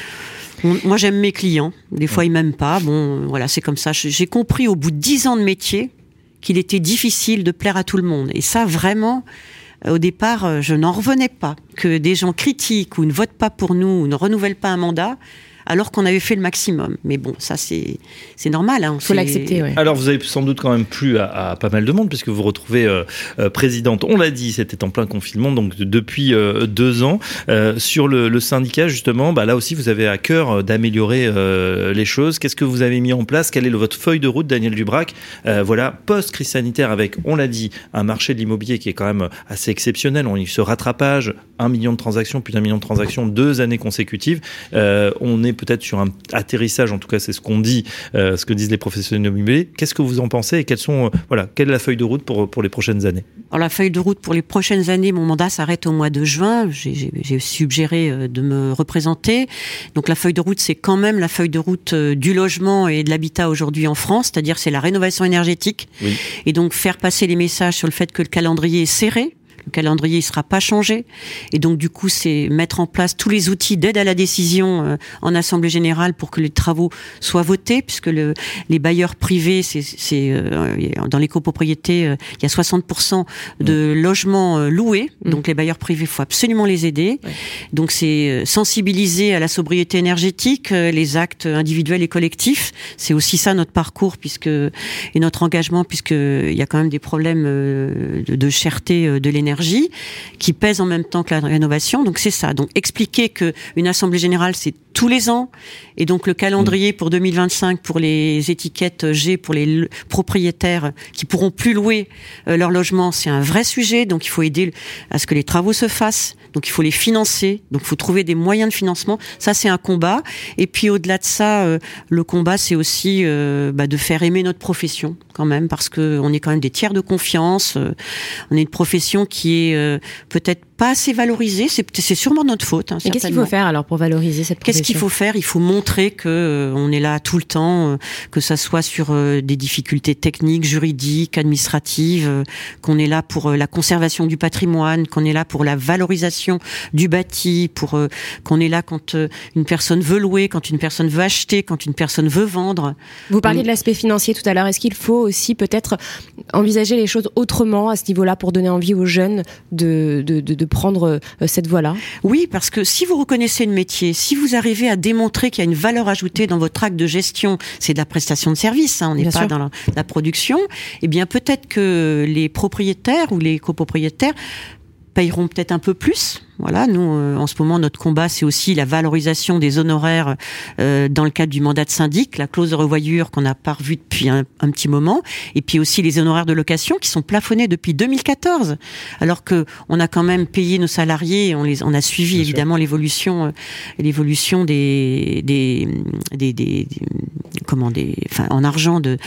Moi, j'aime mes clients. Des fois, ils m'aiment pas. Bon, voilà, c'est comme ça. J'ai compris au bout de dix ans de métier qu'il était difficile de plaire à tout le monde. Et ça, vraiment. Au départ, je n'en revenais pas que des gens critiquent ou ne votent pas pour nous ou ne renouvellent pas un mandat alors qu'on avait fait le maximum. Mais bon, ça c'est c'est normal. Hein. Faut l'accepter. Ouais. Alors vous avez sans doute quand même plu à, à pas mal de monde puisque vous vous retrouvez euh, euh, présidente. On l'a dit, c'était en plein confinement, donc depuis euh, deux ans euh, sur le, le syndicat justement. Bah là aussi, vous avez à cœur d'améliorer euh, les choses. Qu'est-ce que vous avez mis en place ? Quelle est le, votre feuille de route, Daniel Dubrac ? euh, Voilà, post-crise sanitaire avec, on l'a dit, un marché de l'immobilier qui est quand même assez exceptionnel. On y se rattrapage, un million de transactions, plus d'un million de transactions, deux années consécutives. Euh, on est peut-être sur un atterrissage, en tout cas c'est ce qu'on dit, euh, ce que disent les professionnels immobiliers. Qu'est-ce que vous en pensez et quelles sont, euh, voilà, quelle est la feuille de route pour, pour les prochaines années ? Alors la feuille de route pour les prochaines années, mon mandat s'arrête au mois de juin. J'ai, j'ai, j'ai suggéré de me représenter. Donc la feuille de route, c'est quand même la feuille de route du logement et de l'habitat aujourd'hui en France, c'est-à-dire c'est la rénovation énergétique. Oui. Et donc faire passer les messages sur le fait que le calendrier est serré. Le calendrier ne sera pas changé. Et donc, du coup, c'est mettre en place tous les outils d'aide à la décision euh, en Assemblée générale pour que les travaux soient votés, puisque le, les bailleurs privés, c'est, c'est euh, dans les copropriétés, euh, il y a soixante pour cent de mmh. logements euh, loués. Mmh. Donc, les bailleurs privés, il faut absolument les aider. Ouais. Donc, c'est euh, sensibiliser à la sobriété énergétique, euh, les actes individuels et collectifs. C'est aussi ça notre parcours, puisque et notre engagement, puisqu'il y a quand même des problèmes euh, de, de cherté euh, de l'énergie qui pèse en même temps que la rénovation. Donc c'est ça. Donc expliquer que une assemblée générale c'est tous les ans et donc le calendrier pour deux mille vingt-cinq pour les étiquettes G pour les l- propriétaires qui pourront plus louer euh, leur logement, c'est un vrai sujet. Donc il faut aider à ce que les travaux se fassent. Donc il faut les financer. Donc il faut trouver des moyens de financement. Ça c'est un combat. Et puis au-delà de ça, euh, le combat c'est aussi euh, bah, de faire aimer notre profession quand même parce que on est quand même des tiers de confiance. Euh, on est une profession qui est euh, peut-être pas assez valorisée. C'est, c'est sûrement notre faute. Hein, Et qu'est-ce qu'il faut faire alors pour valoriser cette profession ? Qu'est-ce qu'il faut faire ? Il faut montrer que euh, on est là tout le temps, euh, que ça soit sur euh, des difficultés techniques, juridiques, administratives, euh, qu'on est là pour euh, la conservation du patrimoine, qu'on est là pour la valorisation du bâti, pour euh, qu'on est là quand euh, une personne veut louer, quand une personne veut acheter, quand une personne veut vendre. Vous parliez on... de l'aspect financier tout à l'heure. Est-ce qu'il faut aussi peut-être envisager les choses autrement à ce niveau-là pour donner envie aux jeunes de de de, de prendre euh, cette voie-là ? Oui, parce que si vous reconnaissez le métier, si vous arrivez à démontrer qu'il y a une valeur ajoutée dans votre acte de gestion, c'est de la prestation de service, hein, on n'est bien pas sûr. Dans la, la production, eh bien peut-être que les propriétaires ou les copropriétaires payeront peut-être un peu plus. Voilà, nous, euh, en ce moment, notre combat, c'est aussi la valorisation des honoraires euh, dans le cadre du mandat de syndic, la clause de revoyure qu'on n'a pas revue depuis un, un petit moment, et puis aussi les honoraires de location qui sont plafonnés depuis deux mille quatorze, alors que on a quand même payé nos salariés, on les, on a suivi Bien évidemment sûr. l'évolution, euh, l'évolution des, des, des, des, des comment des, enfin, en argent de,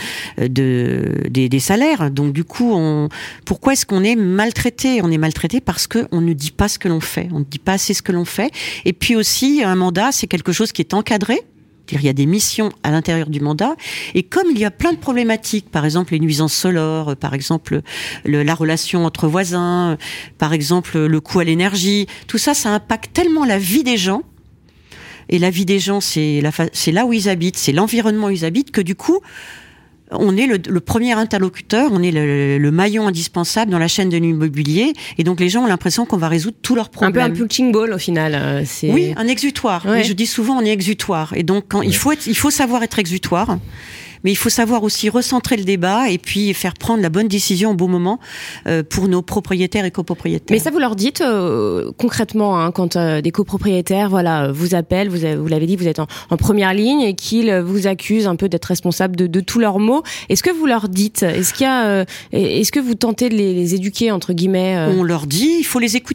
de des, des salaires. Donc du coup, on, pourquoi est-ce qu'on est maltraité ? On est maltraité parce que on ne dit pas ce que l'on fait. On ne dit pas assez ce que l'on fait. Et puis aussi, un mandat, c'est quelque chose qui est encadré. Il y a des missions à l'intérieur du mandat. Et comme il y a plein de problématiques, par exemple les nuisances sonores, par exemple le, la relation entre voisins, par exemple le coût à l'énergie, tout ça, ça impacte tellement la vie des gens. Et la vie des gens, c'est, la, c'est là où ils habitent, c'est l'environnement où ils habitent, que du coup, on est le, le premier interlocuteur, on est le, le maillon indispensable dans la chaîne de l'immobilier, et donc les gens ont l'impression qu'on va résoudre tous leurs problèmes. Un peu un punching ball au final. C'est... Oui, un exutoire. Ouais. Oui, je dis souvent on est exutoire, et donc quand, ouais. il faut être, il faut savoir être exutoire. Mais il faut savoir aussi recentrer le débat et puis faire prendre la bonne décision au bon moment euh, pour nos propriétaires et copropriétaires. Mais ça, vous leur dites euh, concrètement, hein, quand euh, des copropriétaires, voilà, vous appellent, vous, avez, vous l'avez dit, vous êtes en, en première ligne et qu'ils vous accusent un peu d'être responsable de, de tous leurs maux. Est-ce que vous leur dites ? Est-ce qu'il y a, euh, est-ce que vous tentez de les, les éduquer entre guillemets euh... On leur dit, il faut les écouter.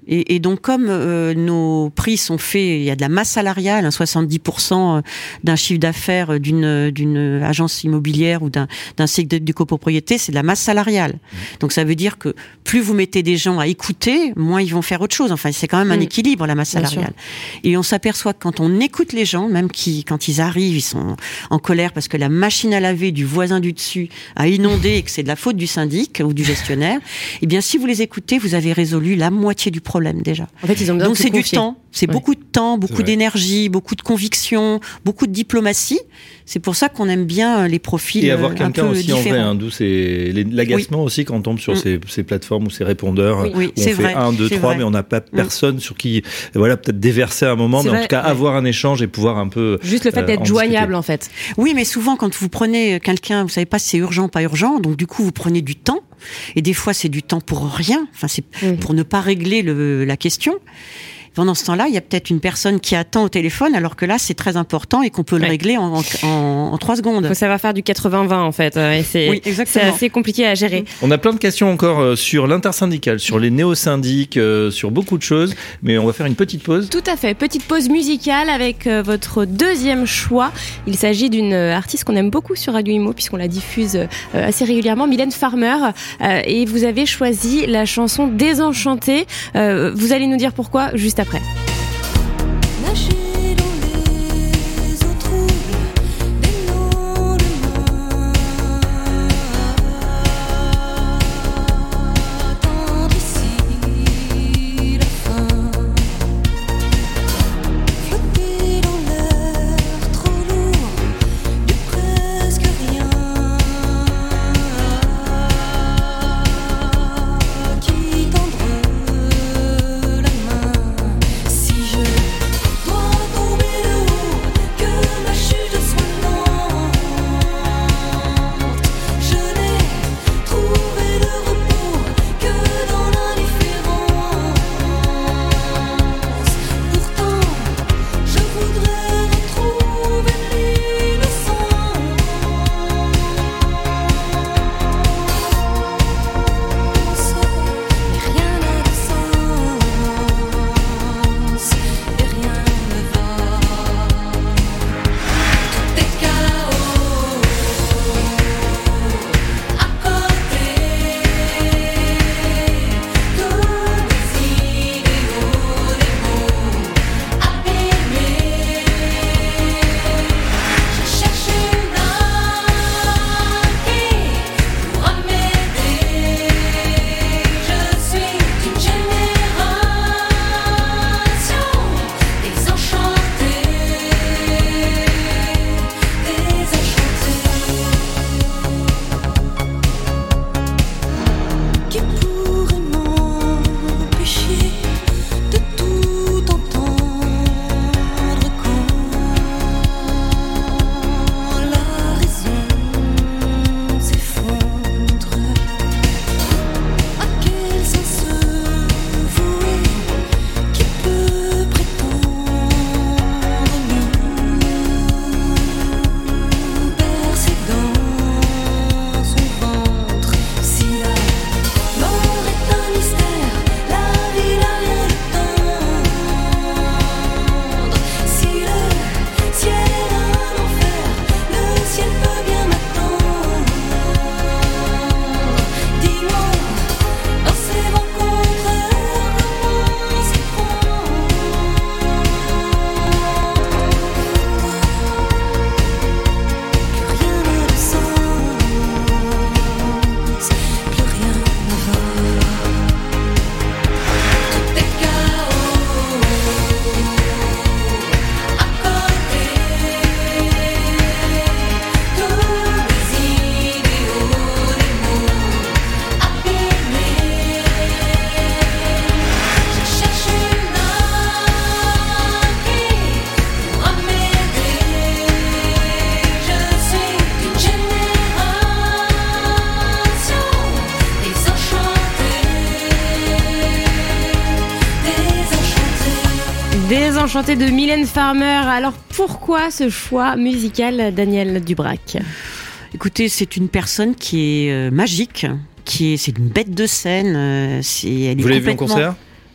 Et, et donc, comme euh, nos prix sont faits, il y a de la masse salariale, hein, soixante-dix pour cent d'un chiffre d'affaires d'une, d'une agence immobilière ou d'un, d'un cycle de copropriété, c'est de la masse salariale. Mmh. Donc, ça veut dire que plus vous mettez des gens à écouter, moins ils vont faire autre chose. Enfin, c'est quand même un mmh. équilibre, la masse salariale. Et on s'aperçoit que quand on écoute les gens, même qui, quand ils arrivent, ils sont en colère parce que la machine à laver du voisin du dessus a inondé et que c'est de la faute du syndic ou du gestionnaire, eh bien, si vous les écoutez, vous avez résolu la moitié du problème déjà. En fait, ils ont besoin Donc de c'est du temps, c'est ouais. beaucoup de temps, beaucoup d'énergie, beaucoup de conviction, beaucoup de diplomatie. C'est pour ça qu'on aime bien les profils et avoir un quelqu'un peu aussi différents. En vrai, hein, d'où c'est l'agacement oui. aussi quand on tombe sur mm. ces, ces plateformes ou ces répondeurs. Oui, oui où c'est on fait vrai. un, deux, trois, mais on n'a pas personne mm. sur qui, voilà, peut-être déverser un moment, c'est mais vrai. En tout cas ouais. avoir un échange et pouvoir un peu. Juste le fait euh, d'être joignable en fait. Oui, mais souvent quand vous prenez quelqu'un, vous savez pas si c'est urgent, pas urgent, donc du coup vous prenez du temps. Et des fois, c'est du temps pour rien. Enfin, c'est mmh. pour ne pas régler le, la question. Pendant ce temps-là, il y a peut-être une personne qui attend au téléphone, alors que là, c'est très important et qu'on peut ouais. le régler en, en, en, en trois secondes. Ça va faire du quatre-vingts vingt, en fait. Et c'est, oui, c'est assez compliqué à gérer. On a plein de questions encore sur l'intersyndical, sur les néo-syndics, sur beaucoup de choses. Mais on va faire une petite pause. Tout à fait. Petite pause musicale avec votre deuxième choix. Il s'agit d'une artiste qu'on aime beaucoup sur Radio Imo, puisqu'on la diffuse assez régulièrement, Mylène Farmer. Et vous avez choisi la chanson Désenchantée. Vous allez nous dire pourquoi juste après. Désenchantée de Mylène Farmer. Alors pourquoi ce choix musical, Daniel Dubrac ? Écoutez, c'est une personne qui est euh, magique, qui est, c'est une bête de scène. Euh, c'est, elle est Vous l'avez complètement... vu en concert ?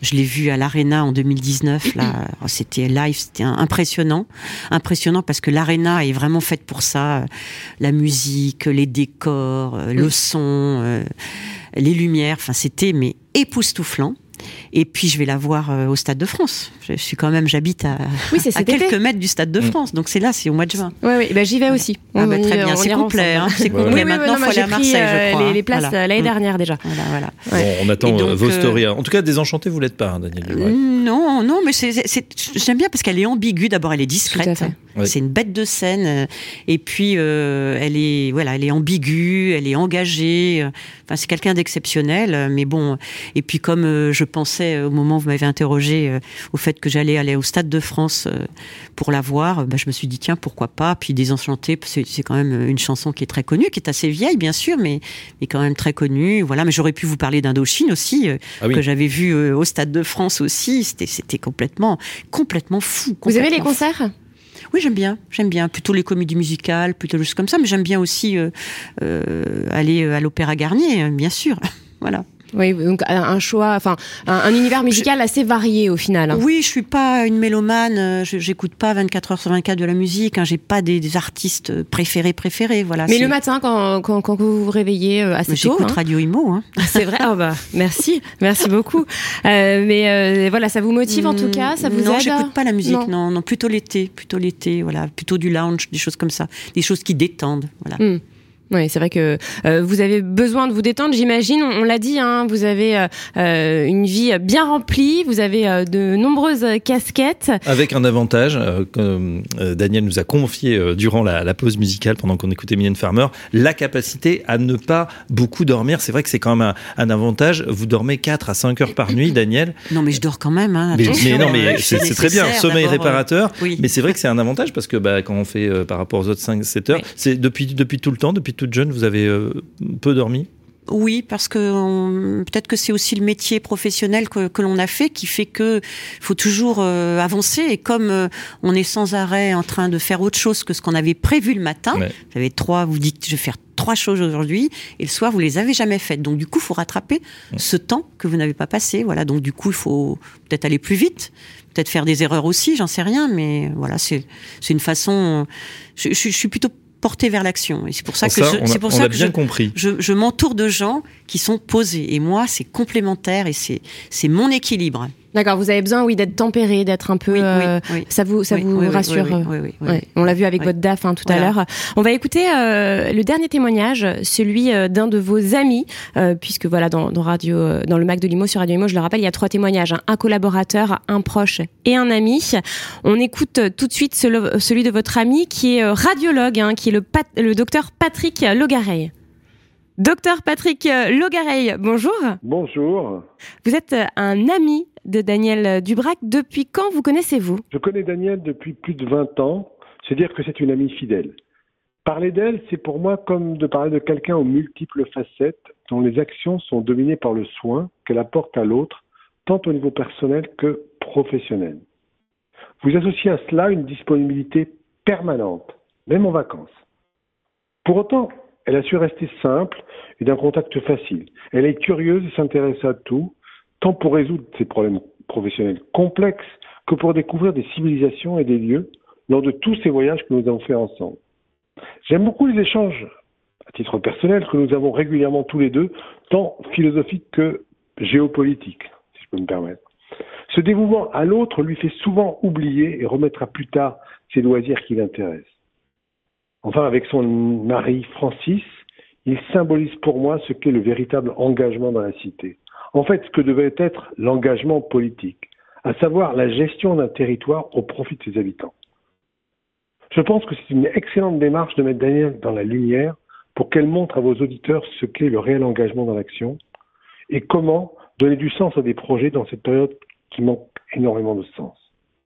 Je l'ai vue à l'Arena en deux mille dix-neuf. Là, c'était live, c'était impressionnant, impressionnant parce que l'Arena est vraiment faite pour ça. La musique, les décors, le son, euh, les lumières. Enfin, c'était mais époustouflant. Et puis je vais la voir euh, au Stade de France. Je suis quand même, j'habite à, oui, c'est à quelques été. mètres du Stade de France, mmh. donc c'est là, c'est au mois de juin. Oui, oui, ben j'y vais aussi. Ah bah, très bien, c'est complet, hein, c'est complet. Oui, Maintenant, il faut aller à Marseille, euh, je crois. Les, les places voilà. l'année dernière déjà. Voilà, voilà. Ouais. Bon, on attend donc, vos euh, stories. En tout cas, désenchanté, vous l'êtes pas, hein, Danielle Dubrac. Non, non, mais c'est, c'est, c'est, j'aime bien parce qu'elle est ambiguë. D'abord, elle est discrète. Ouais. C'est une bête de scène. Et puis, euh, elle est, voilà, elle est ambiguë, elle est engagée. Enfin, c'est quelqu'un d'exceptionnel. Mais bon, et puis comme euh, je pensais au moment où vous m'avez interrogé euh, au fait que j'allais aller au Stade de France euh, pour la voir, bah, je me suis dit tiens, pourquoi pas. Puis Désenchanté, c'est, c'est quand même une chanson qui est très connue, qui est assez vieille bien sûr, mais mais quand même très connue. Voilà. Mais j'aurais pu vous parler d'Indochine aussi, euh, ah oui. que j'avais vu euh, au Stade de France aussi. C'était c'était complètement complètement fou. Complètement vous aimez les concerts? Fou. Oui, j'aime bien, j'aime bien. Plutôt les comédies musicales, plutôt des choses comme ça, mais j'aime bien aussi euh, euh, aller à l'Opéra Garnier, bien sûr. Voilà. Oui, donc un choix, enfin un, un univers musical je, assez varié au final. Hein. Oui, je suis pas une mélomane, je, j'écoute pas vingt-quatre heures sur vingt-quatre de la musique. Hein, j'ai pas des, des artistes préférés préférés, voilà. Mais c'est... le matin, quand, quand quand vous vous réveillez assez mais tôt, j'écoute hein. Radio Imo. Hein. C'est vrai. Oh bah merci, merci beaucoup. Euh, mais euh, voilà, ça vous motive en tout cas, ça vous non, aide? Non, j'écoute pas la musique. Non. non, non, plutôt l'été, plutôt l'été, voilà, plutôt du lounge, des choses comme ça, des choses qui détendent, voilà. Mm. Oui, c'est vrai que euh, vous avez besoin de vous détendre, j'imagine. On, on l'a dit, hein, vous avez euh, une vie bien remplie, vous avez euh, de nombreuses casquettes. Avec un avantage euh, que euh, Daniel nous a confié euh, durant la, la pause musicale, pendant qu'on écoutait Mylène Farmer, la capacité à ne pas beaucoup dormir. C'est vrai que c'est quand même un, un avantage. Vous dormez quatre à cinq heures par nuit, Daniel. Non, mais je dors quand même. Hein, mais, mais non, mais c'est, c'est très bien, sommeil réparateur. Euh, oui. Mais c'est vrai que c'est un avantage parce que bah, quand on fait euh, par rapport aux autres cinq sept heures, oui. c'est depuis, depuis tout le temps, depuis toute jeune, vous avez euh, peu dormi? Oui, parce que on, peut-être que c'est aussi le métier professionnel que, que l'on a fait qui fait que faut toujours euh, avancer. Et comme euh, on est sans arrêt en train de faire autre chose que ce qu'on avait prévu le matin, ouais. vous avez trois, vous dites je vais faire trois choses aujourd'hui et le soir vous les avez jamais faites. Donc du coup, il faut rattraper ouais. ce temps que vous n'avez pas passé. Voilà. Donc du coup, il faut peut-être aller plus vite, peut-être faire des erreurs aussi, j'en sais rien, mais voilà, c'est c'est une façon. Je, je, je suis plutôt porté vers l'action. Et c'est pour ça pour que ça, je, on a, c'est pour on ça a que bien je, compris. Je, je m'entoure de gens qui sont posés. Et moi, c'est complémentaire et c'est, c'est mon équilibre. D'accord, vous avez besoin, oui, d'être tempéré, d'être un peu. Oui, euh, oui, oui. Ça vous, ça oui, vous oui, rassure. Oui, oui, oui, oui, ouais. On l'a vu avec oui. votre D A F hein, tout voilà. à l'heure. On va écouter euh, le dernier témoignage, celui euh, d'un de vos amis, euh, puisque voilà, dans, dans radio, euh, dans le Mac de Limo sur Radio Imo, je le rappelle, il y a trois témoignages, hein, un collaborateur, un proche et un ami. On écoute tout de suite celui, celui de votre ami qui est radiologue, hein, qui est le, pat, le docteur Patrick Logareil. Docteur Patrick Logareil, bonjour. Bonjour. Vous êtes un ami de Danielle Dubrac. Depuis quand vous connaissez-vous ? Je connais Danielle depuis plus de vingt ans. C'est dire que c'est une amie fidèle. Parler d'elle, c'est pour moi comme de parler de quelqu'un aux multiples facettes dont les actions sont dominées par le soin qu'elle apporte à l'autre, tant au niveau personnel que professionnel. Vous associez à cela une disponibilité permanente, même en vacances. Pour autant, elle a su rester simple et d'un contact facile. Elle est curieuse et s'intéresse à tout, tant pour résoudre ses problèmes professionnels complexes que pour découvrir des civilisations et des lieux lors de tous ces voyages que nous avons faits ensemble. J'aime beaucoup les échanges, à titre personnel, que nous avons régulièrement tous les deux, tant philosophiques que géopolitiques, si je peux me permettre. Ce dévouement à l'autre lui fait souvent oublier et remettre à plus tard ses loisirs qui l'intéressent. Enfin, avec son mari Francis, il symbolise pour moi ce qu'est le véritable engagement dans la cité. En fait, ce que devait être l'engagement politique, à savoir la gestion d'un territoire au profit de ses habitants. Je pense que c'est une excellente démarche de mettre Danielle dans la lumière pour qu'elle montre à vos auditeurs ce qu'est le réel engagement dans l'action et comment donner du sens à des projets dans cette période qui manque énormément de sens.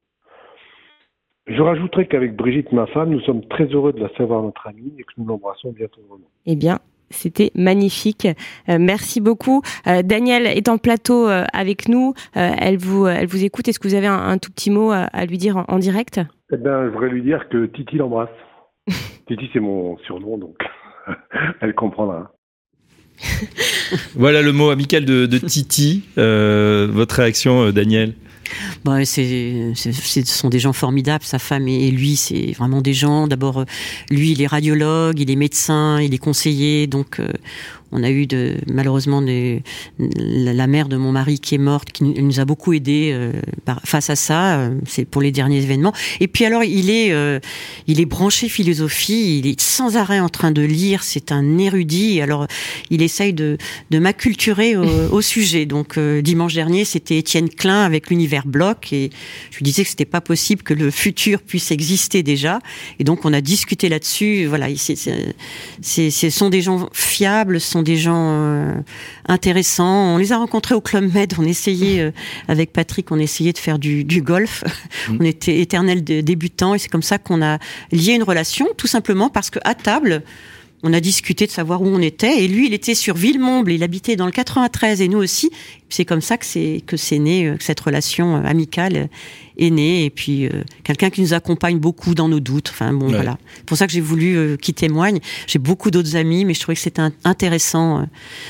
Je rajouterai qu'avec Brigitte, ma femme, nous sommes très heureux de la savoir notre amie et que nous l'embrassons bien tendrement. Eh bien, c'était magnifique. Euh, merci beaucoup. Euh, Danielle est en plateau euh, avec nous. Euh, elle vous, elle vous écoute. Est-ce que vous avez un, un tout petit mot à, à lui dire en, en direct ? Eh bien, je voudrais lui dire que Titi l'embrasse. Titi, c'est mon surnom, donc elle comprendra. Voilà le mot amical de, de Titi. Euh, votre réaction, euh, Daniel? Bon, c'est, c'est, ce sont des gens formidables, sa femme et, et lui, c'est vraiment des gens. D'abord, lui, il est radiologue, il est médecin, il est conseiller, donc euh, on a eu de, malheureusement des, la, la mère de mon mari qui est morte, qui nous a beaucoup aidés euh, par, face à ça. Euh, c'est pour les derniers événements. Et puis alors, il est, euh, il est branché philosophie, il est sans arrêt en train de lire. C'est un érudit. Alors, il essaye de, de m'acculturer au, au sujet. Donc, euh, dimanche dernier, c'était Étienne Klein avec l'univers bloc, et je lui disais que c'était pas possible que le futur puisse exister déjà. Et donc, on a discuté là-dessus. Voilà, c'est, c'est, c'est, ce sont des gens fiables, ce sont des gens euh, intéressants. On les a rencontrés au Club Med. On essayait euh, avec Patrick, on essayait de faire du, du golf. Mmh. On était éternels débutants, et c'est comme ça qu'on a lié une relation, tout simplement parce que à table, on a discuté de savoir où on était, et lui, il était sur Villemomble, il habitait dans le quatre-vingt-treize, et nous aussi. C'est comme ça que c'est que c'est né, que cette relation amicale est née, et puis euh, quelqu'un qui nous accompagne beaucoup dans nos doutes. Enfin bon, ouais. Voilà. C'est pour ça que j'ai voulu euh, qu'il témoigne. J'ai beaucoup d'autres amis, mais je trouvais que c'était un, intéressant. Euh,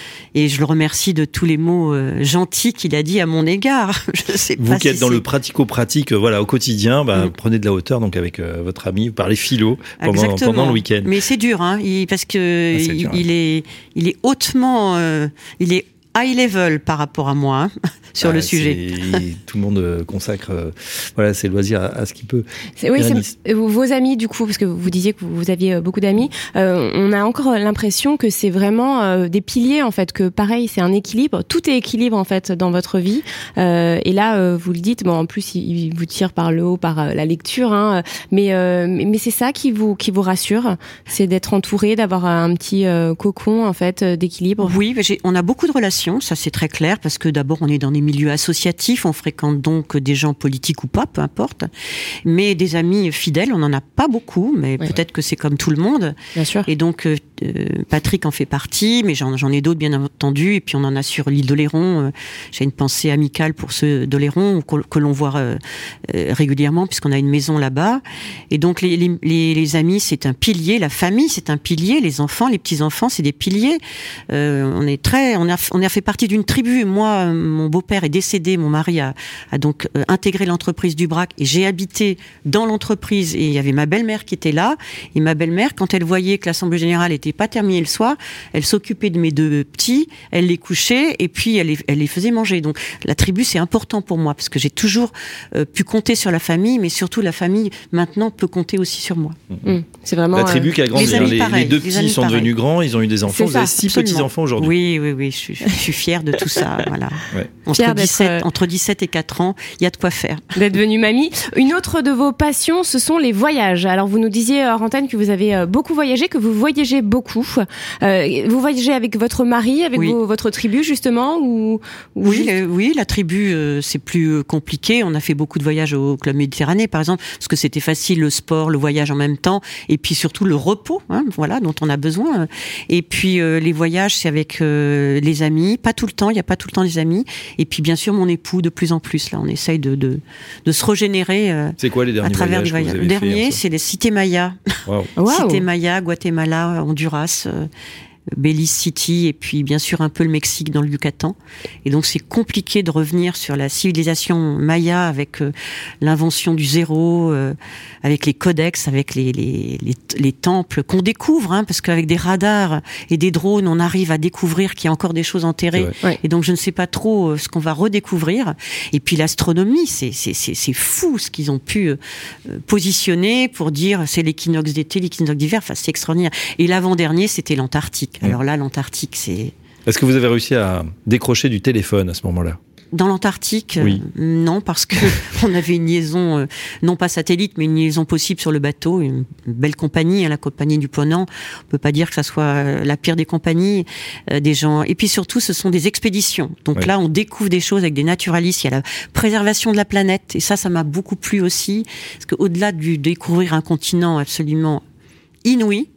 Et je le remercie de tous les mots euh, gentils qu'il a dit à mon égard. Je sais vous pas qui si êtes dans c'est... le pratico-pratique, euh, voilà, au quotidien, bah, mmh. prenez de la hauteur donc avec euh, votre ami, vous parlez philo pendant, pendant le week-end. Mais c'est dur, hein, il, parce que ah, c'est il, dur, il est, il est hautement, euh, il est high level par rapport à moi hein, sur ah, le sujet. Tout le monde consacre euh, voilà, ses loisirs à, à ce qu'il peut. C'est, oui, c'est, vos amis, du coup, parce que vous disiez que vous aviez beaucoup d'amis, euh, on a encore l'impression que c'est vraiment euh, des piliers, en fait, que pareil, c'est un équilibre. Tout est équilibre, en fait, dans votre vie. Euh, et là, euh, vous le dites, bon, en plus, il, il vous tire par le haut, par euh, la lecture, hein, mais, euh, mais c'est ça qui vous, qui vous rassure, c'est d'être entouré, d'avoir un petit euh, cocon, en fait, d'équilibre. Oui, j'ai, on a beaucoup de relations. Ça c'est très clair, parce que d'abord on est dans des milieux associatifs, on fréquente donc des gens politiques ou pas, peu importe, mais des amis fidèles, on n'en a pas beaucoup, mais ouais. Peut-être que c'est comme tout le monde. Bien sûr. Et donc euh, Patrick en fait partie, mais j'en, j'en ai d'autres bien entendu, et puis on en a sur l'île d'Oléron. Euh, j'ai une pensée amicale pour ceux d'Oléron que, que l'on voit euh, régulièrement, puisqu'on a une maison là-bas. Et donc les, les, les, les amis, c'est un pilier, la famille c'est un pilier, les enfants, les petits-enfants, c'est des piliers. Euh, on est très, on a, on a fait partie d'une tribu. Moi, mon beau-père est décédé, mon mari a, a donc euh, intégré l'entreprise du Brac, et j'ai habité dans l'entreprise, et il y avait ma belle-mère qui était là, et ma belle-mère, quand elle voyait que l'assemblée générale était pas terminée le soir, elle s'occupait de mes deux petits, elle les couchait, et puis elle les, elle les faisait manger. Donc la tribu, c'est important pour moi, parce que j'ai toujours euh, pu compter sur la famille, mais surtout la famille, maintenant, peut compter aussi sur moi. Mmh. C'est vraiment... La tribu euh, qui a grandi. Les, les, les deux petits sont pareils. Devenus grands, ils ont eu des enfants, c'est vous ça, avez six absolument. Petits-enfants aujourd'hui. Oui, oui, oui, je suis, je suis fière de tout ça. Voilà. Ouais. Entre, dix-sept, entre dix-sept et quatre ans, il y a de quoi faire. D'être devenue mamie. Une autre de vos passions, ce sont les voyages. Alors, vous nous disiez, hors antenne, que vous avez beaucoup voyagé, que vous voyagez beaucoup. Euh, vous voyagez avec votre mari, avec oui. vos, votre tribu, justement, ou, ou oui, juste... le, oui, la tribu, euh, c'est plus compliqué. On a fait beaucoup de voyages au Club Méditerranée, par exemple, parce que c'était facile, le sport, le voyage en même temps, et puis surtout le repos, hein, voilà, dont on a besoin. Et puis, euh, les voyages, c'est avec euh, les amis, pas tout le temps, il n'y a pas tout le temps des amis, et puis bien sûr mon époux de plus en plus. Là, on essaye de de, de se régénérer. Euh, c'est quoi les derniers à travers voyages les voyages. Le dernier, c'est les cités Mayas. Wow. Wow. Cité Maya, Guatemala, Honduras. Euh, Belize City, et puis bien sûr un peu le Mexique dans le Yucatan. Et donc c'est compliqué de revenir sur la civilisation maya avec euh, l'invention du zéro, euh, avec les codex, avec les, les, les, les temples qu'on découvre, hein, parce qu'avec des radars et des drones, on arrive à découvrir qu'il y a encore des choses enterrées. Ouais. Et donc je ne sais pas trop euh, ce qu'on va redécouvrir. Et puis l'astronomie, c'est, c'est, c'est, c'est fou ce qu'ils ont pu euh, positionner pour dire c'est l'équinoxe d'été, l'équinoxe d'hiver. Enfin, c'est extraordinaire. Et l'avant-dernier, c'était l'Antarctique. Alors là, l'Antarctique, c'est... Est-ce que vous avez réussi à décrocher du téléphone à ce moment-là ? Dans l'Antarctique, oui. euh, non, parce que on avait une liaison, euh, non pas satellite, mais une liaison possible sur le bateau, une belle compagnie, hein, la compagnie du Ponant. On peut pas dire que ça soit euh, la pire des compagnies, euh, des gens. Et puis surtout, ce sont des expéditions. Donc oui. Là, on découvre des choses avec des naturalistes. Il y a la préservation de la planète, et ça, ça m'a beaucoup plu aussi, parce que au-delà du découvrir un continent absolument inouï,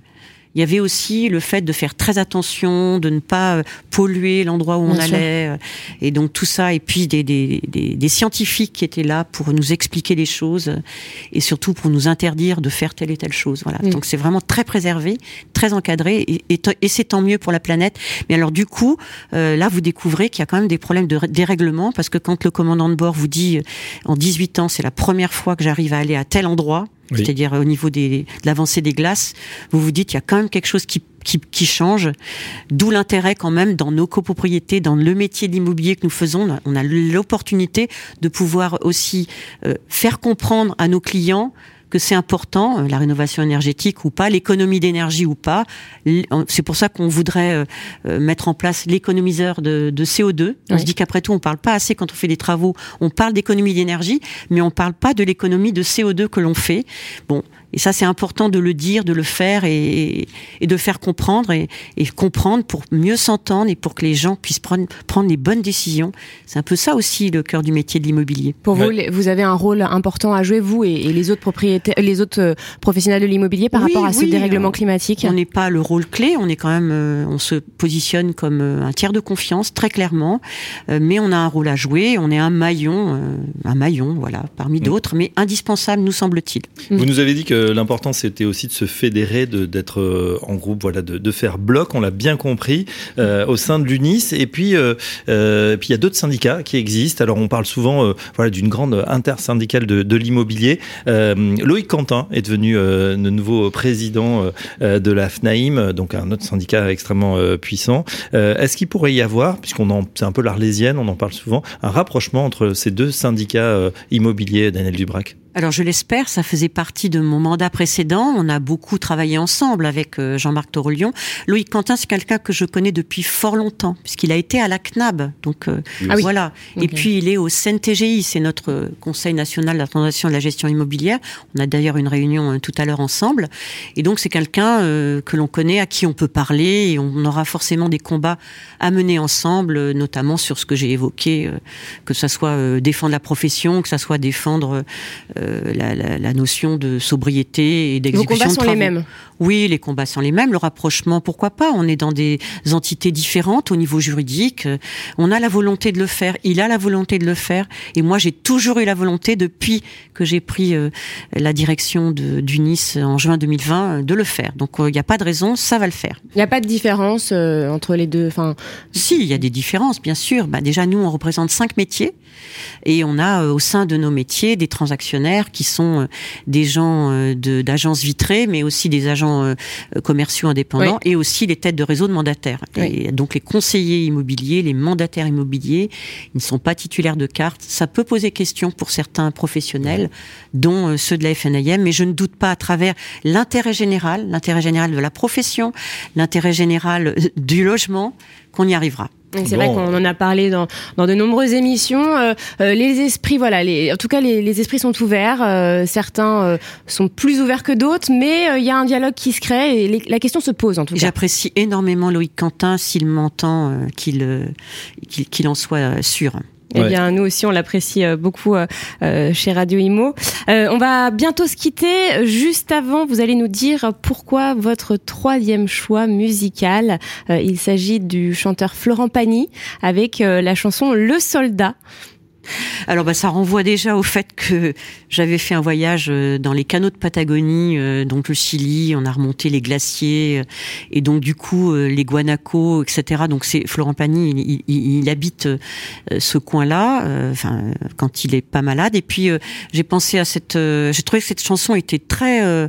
il y avait aussi le fait de faire très attention, de ne pas polluer l'endroit où on Bien allait, sûr. Et donc tout ça, et puis des, des, des, des scientifiques qui étaient là pour nous expliquer les choses, et surtout pour nous interdire de faire telle et telle chose. Voilà. Mmh. Donc c'est vraiment très préservé, très encadré, et, et, et c'est tant mieux pour la planète. Mais alors du coup, euh, là vous découvrez qu'il y a quand même des problèmes de dérèglement, parce que quand le commandant de bord vous dit, en dix-huit ans, c'est la première fois que j'arrive à aller à tel endroit, oui. c'est-à-dire au niveau des, de l'avancée des glaces, vous vous dites il y a quand même quelque chose qui, qui, qui change, d'où l'intérêt quand même dans nos copropriétés, dans le métier de l'immobilier que nous faisons, on a l'opportunité de pouvoir aussi euh, faire comprendre à nos clients que c'est important, la rénovation énergétique ou pas, l'économie d'énergie ou pas. C'est pour ça qu'on voudrait euh, mettre en place l'économiseur de, de C O deux. On oui. se dit qu'après tout, on parle pas assez quand on fait des travaux. On parle d'économie d'énergie, mais on parle pas de l'économie de C O deux que l'on fait. Bon. Et ça, c'est important de le dire, de le faire et, et de faire comprendre et, et comprendre pour mieux s'entendre et pour que les gens puissent prendre, prendre les bonnes décisions. C'est un peu ça aussi le cœur du métier de l'immobilier. Pour vous, ouais. vous avez un rôle important à jouer, vous et, et les autres propriétaires, les autres euh, professionnels de l'immobilier par oui, rapport à oui, ce dérèglement on, climatique. On n'est pas le rôle clé, on est quand même, euh, on se positionne comme euh, un tiers de confiance très clairement, euh, mais on a un rôle à jouer. On est un maillon, euh, un maillon, voilà, parmi mmh. d'autres, mais indispensable, nous semble-t-il. Vous mmh. nous avez dit que l'important c'était aussi de se fédérer, de, d'être euh, en groupe, voilà, de, de faire bloc. On l'a bien compris euh, au sein de l'UNIS. Et puis, euh, euh, puis il y a d'autres syndicats qui existent. Alors on parle souvent, euh, voilà, d'une grande intersyndicale de, de l'immobilier. Euh, Loïc Quentin est devenu euh, le nouveau président euh, de la FNAIM, donc un autre syndicat extrêmement euh, puissant. Euh, est-ce qu'il pourrait y avoir, puisqu'on en, c'est un peu l'Arlésienne, on en parle souvent, un rapprochement entre ces deux syndicats euh, immobiliers, Daniel Dubrac? Alors je l'espère, ça faisait partie de mon mandat précédent. On a beaucoup travaillé ensemble avec Jean-Marc Torolion. Loïc Quentin, c'est quelqu'un que je connais depuis fort longtemps, puisqu'il a été à la C N A B. Donc euh, ah oui. voilà. Okay. Et puis il est au C N T G I, c'est notre Conseil national de la transaction et de la gestion immobilière. On a d'ailleurs une réunion euh, tout à l'heure ensemble. Et donc c'est quelqu'un euh, que l'on connaît, à qui on peut parler, et on aura forcément des combats à mener ensemble, euh, notamment sur ce que j'ai évoqué, euh, que ça soit euh, défendre la profession, que ça soit défendre euh, La, la, la notion de sobriété et d'exécution de travaux. Vos combats sont les mêmes. Oui, les combats sont les mêmes. Le rapprochement, pourquoi pas? On est dans des entités différentes au niveau juridique. On a la volonté de le faire. Il a la volonté de le faire. Et moi, j'ai toujours eu la volonté, depuis que j'ai pris euh, la direction de, d'UNIS en juin deux mille vingt, de le faire. Donc, il euh, n'y a pas de raison, ça va le faire. Il n'y a pas de différence euh, entre les deux. Enfin, si, il y a des différences, bien sûr. Bah, déjà, nous, on représente cinq métiers. Et on a euh, au sein de nos métiers des transactionnaires qui sont euh, des gens euh, de, d'agences vitrées, mais aussi des agents euh, commerciaux indépendants, oui. et aussi les têtes de réseau de mandataires. Oui. Et donc les conseillers immobiliers, les mandataires immobiliers, ils ne sont pas titulaires de carte. Ça peut poser question pour certains professionnels, dont euh, ceux de la F N A I M, mais je ne doute pas, à travers l'intérêt général, l'intérêt général de la profession, l'intérêt général du logement, qu'on y arrivera. C'est bon. Vrai qu'on en a parlé dans, dans de nombreuses émissions. Euh, euh, les esprits, voilà, les, en tout cas, les, les esprits sont ouverts. Euh, certains euh, sont plus ouverts que d'autres, mais il euh, y a un dialogue qui se crée et les, la question se pose en tout cas. J'apprécie énormément Loïc Quentin, s'il m'entend, euh, qu'il, euh, qu'il, qu'il en soit sûr. Eh bien, nous aussi, on l'apprécie beaucoup euh, chez Radio Imo. Euh, on va bientôt se quitter. Juste avant, vous allez nous dire pourquoi votre troisième choix musical. Euh, il s'agit du chanteur Florent Pagny avec euh, la chanson Le Soldat. Alors bah ça renvoie déjà au fait que j'avais fait un voyage dans les canaux de Patagonie, euh, donc le Chili, on a remonté les glaciers euh, et donc du coup euh, les guanacos, et cetera. Donc c'est Florent Pagny, il, il, il habite euh, ce coin-là, euh, enfin quand il est pas malade. Et puis euh, j'ai pensé à cette, euh, j'ai trouvé que cette chanson était très euh,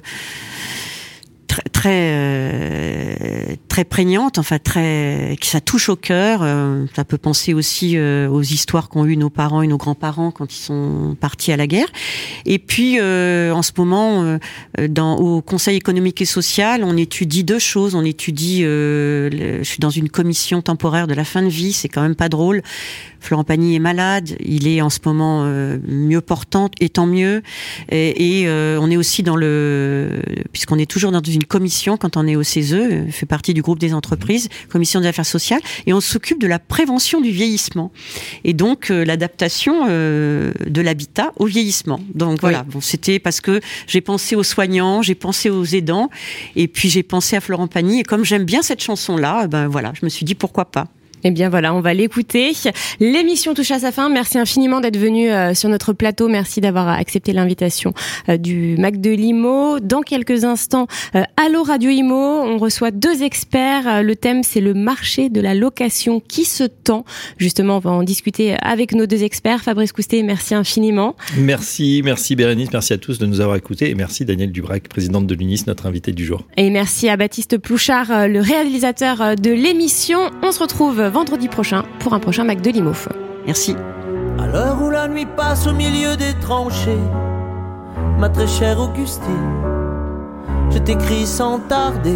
très très, euh, très prégnante, enfin très, que ça touche au cœur. Euh, ça peut penser aussi euh, aux histoires qu'ont eu nos parents et nos grands-parents quand ils sont partis à la guerre. Et puis euh, en ce moment, euh, dans au Conseil économique et social, on étudie deux choses. On étudie, euh, le, je suis dans une commission temporaire de la fin de vie. C'est quand même pas drôle. Florent Pagny est malade, il est en ce moment euh, mieux portant, et tant mieux. Et, et euh, on est aussi dans le, puisqu'on est toujours dans une commission commission quand on est au C E S E, fait partie du groupe des entreprises, commission des affaires sociales, et on s'occupe de la prévention du vieillissement. Et donc, euh, l'adaptation euh, de l'habitat au vieillissement. Donc voilà, oui. Bon, c'était parce que j'ai pensé aux soignants, j'ai pensé aux aidants, et puis j'ai pensé à Florent Pagny. Et comme j'aime bien cette chanson-là, ben voilà, je me suis dit pourquoi pas. Eh bien voilà, on va l'écouter. L'émission touche à sa fin. Merci infiniment d'être venu euh, sur notre plateau. Merci d'avoir accepté l'invitation euh, du Mac de Limo. Dans quelques instants, euh, Allo Radio Imo, on reçoit deux experts. Euh, le thème, c'est le marché de la location qui se tend. Justement, on va en discuter avec nos deux experts. Fabrice Coustet, merci infiniment. Merci, merci Bérénice, merci à tous de nous avoir écoutés. Et merci Danielle Dubrac, présidente de l'UNIS, notre invité du jour. Et merci à Baptiste Plouchard, euh, le réalisateur euh, de l'émission. On se retrouve vendredi prochain pour un prochain Mac de Limo. Merci. À l'heure où la nuit passe au milieu des tranchées, ma très chère Augustine, je t'écris sans tarder.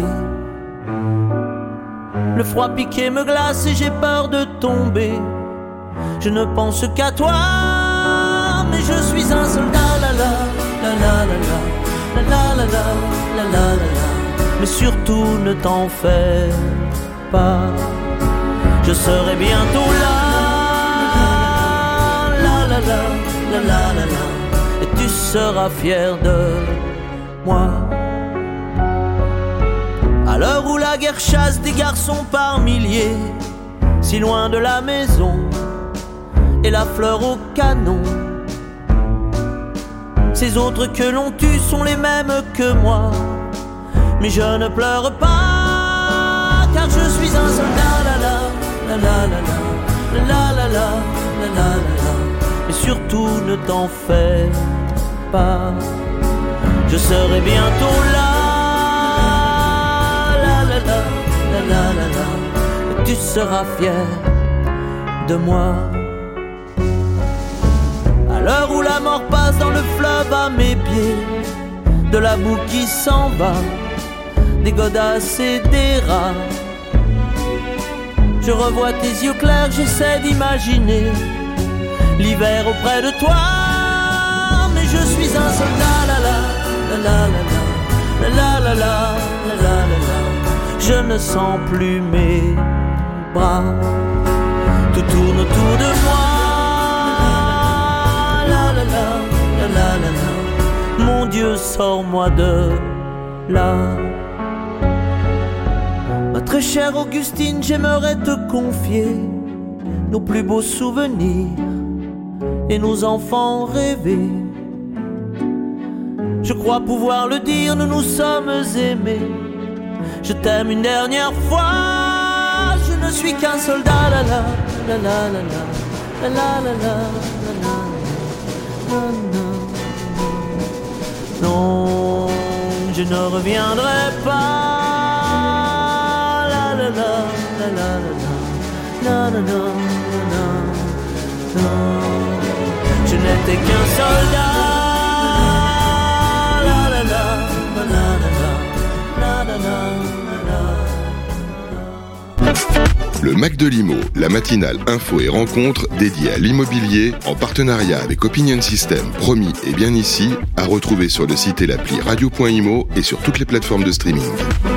Le froid piqué me glace et j'ai peur de tomber. Je ne pense qu'à toi, mais je suis un soldat. La la la la la la la la la la la la. Mais surtout ne t'en fais pas. Je serai bientôt là, la la la, la la la la, et tu seras fier de moi. À l'heure où la guerre chasse des garçons par milliers, si loin de la maison, et la fleur au canon, ces autres que l'on tue sont les mêmes que moi, mais je ne pleure pas, car je suis un soldat, la la. La la la la, la la la, la la la, mais surtout ne t'en fais pas. Je serai bientôt là, la la la, la la la la, et tu seras fier de moi. À l'heure où la mort passe dans le fleuve à mes pieds, de la boue qui s'en va, des godasses et des rats. Je revois tes yeux clairs, j'essaie d'imaginer l'hiver auprès de toi. Mais je suis un soldat, la la la la la la la la la la la. Je ne sens plus mes bras, tout tourne autour de moi. La la la la la la la. Mon Dieu, sors-moi de là. Ma très chère Augustine, j'aimerais te confier nos plus beaux souvenirs et nos enfants rêvés. Je crois pouvoir le dire, nous nous sommes aimés. Je t'aime une dernière fois. Je ne suis qu'un soldat, la la la la la la la la la la la. Non, je ne reviendrai pas. La la la la la la la la. Je n'étais qu'un soldat. La la la la la la la la. Le Mac de Limo, la matinale info et rencontre dédiée à l'immobilier en partenariat avec Opinion System, promis et bien ici, à retrouver sur le site et l'appli radio point imo et sur toutes les plateformes de streaming.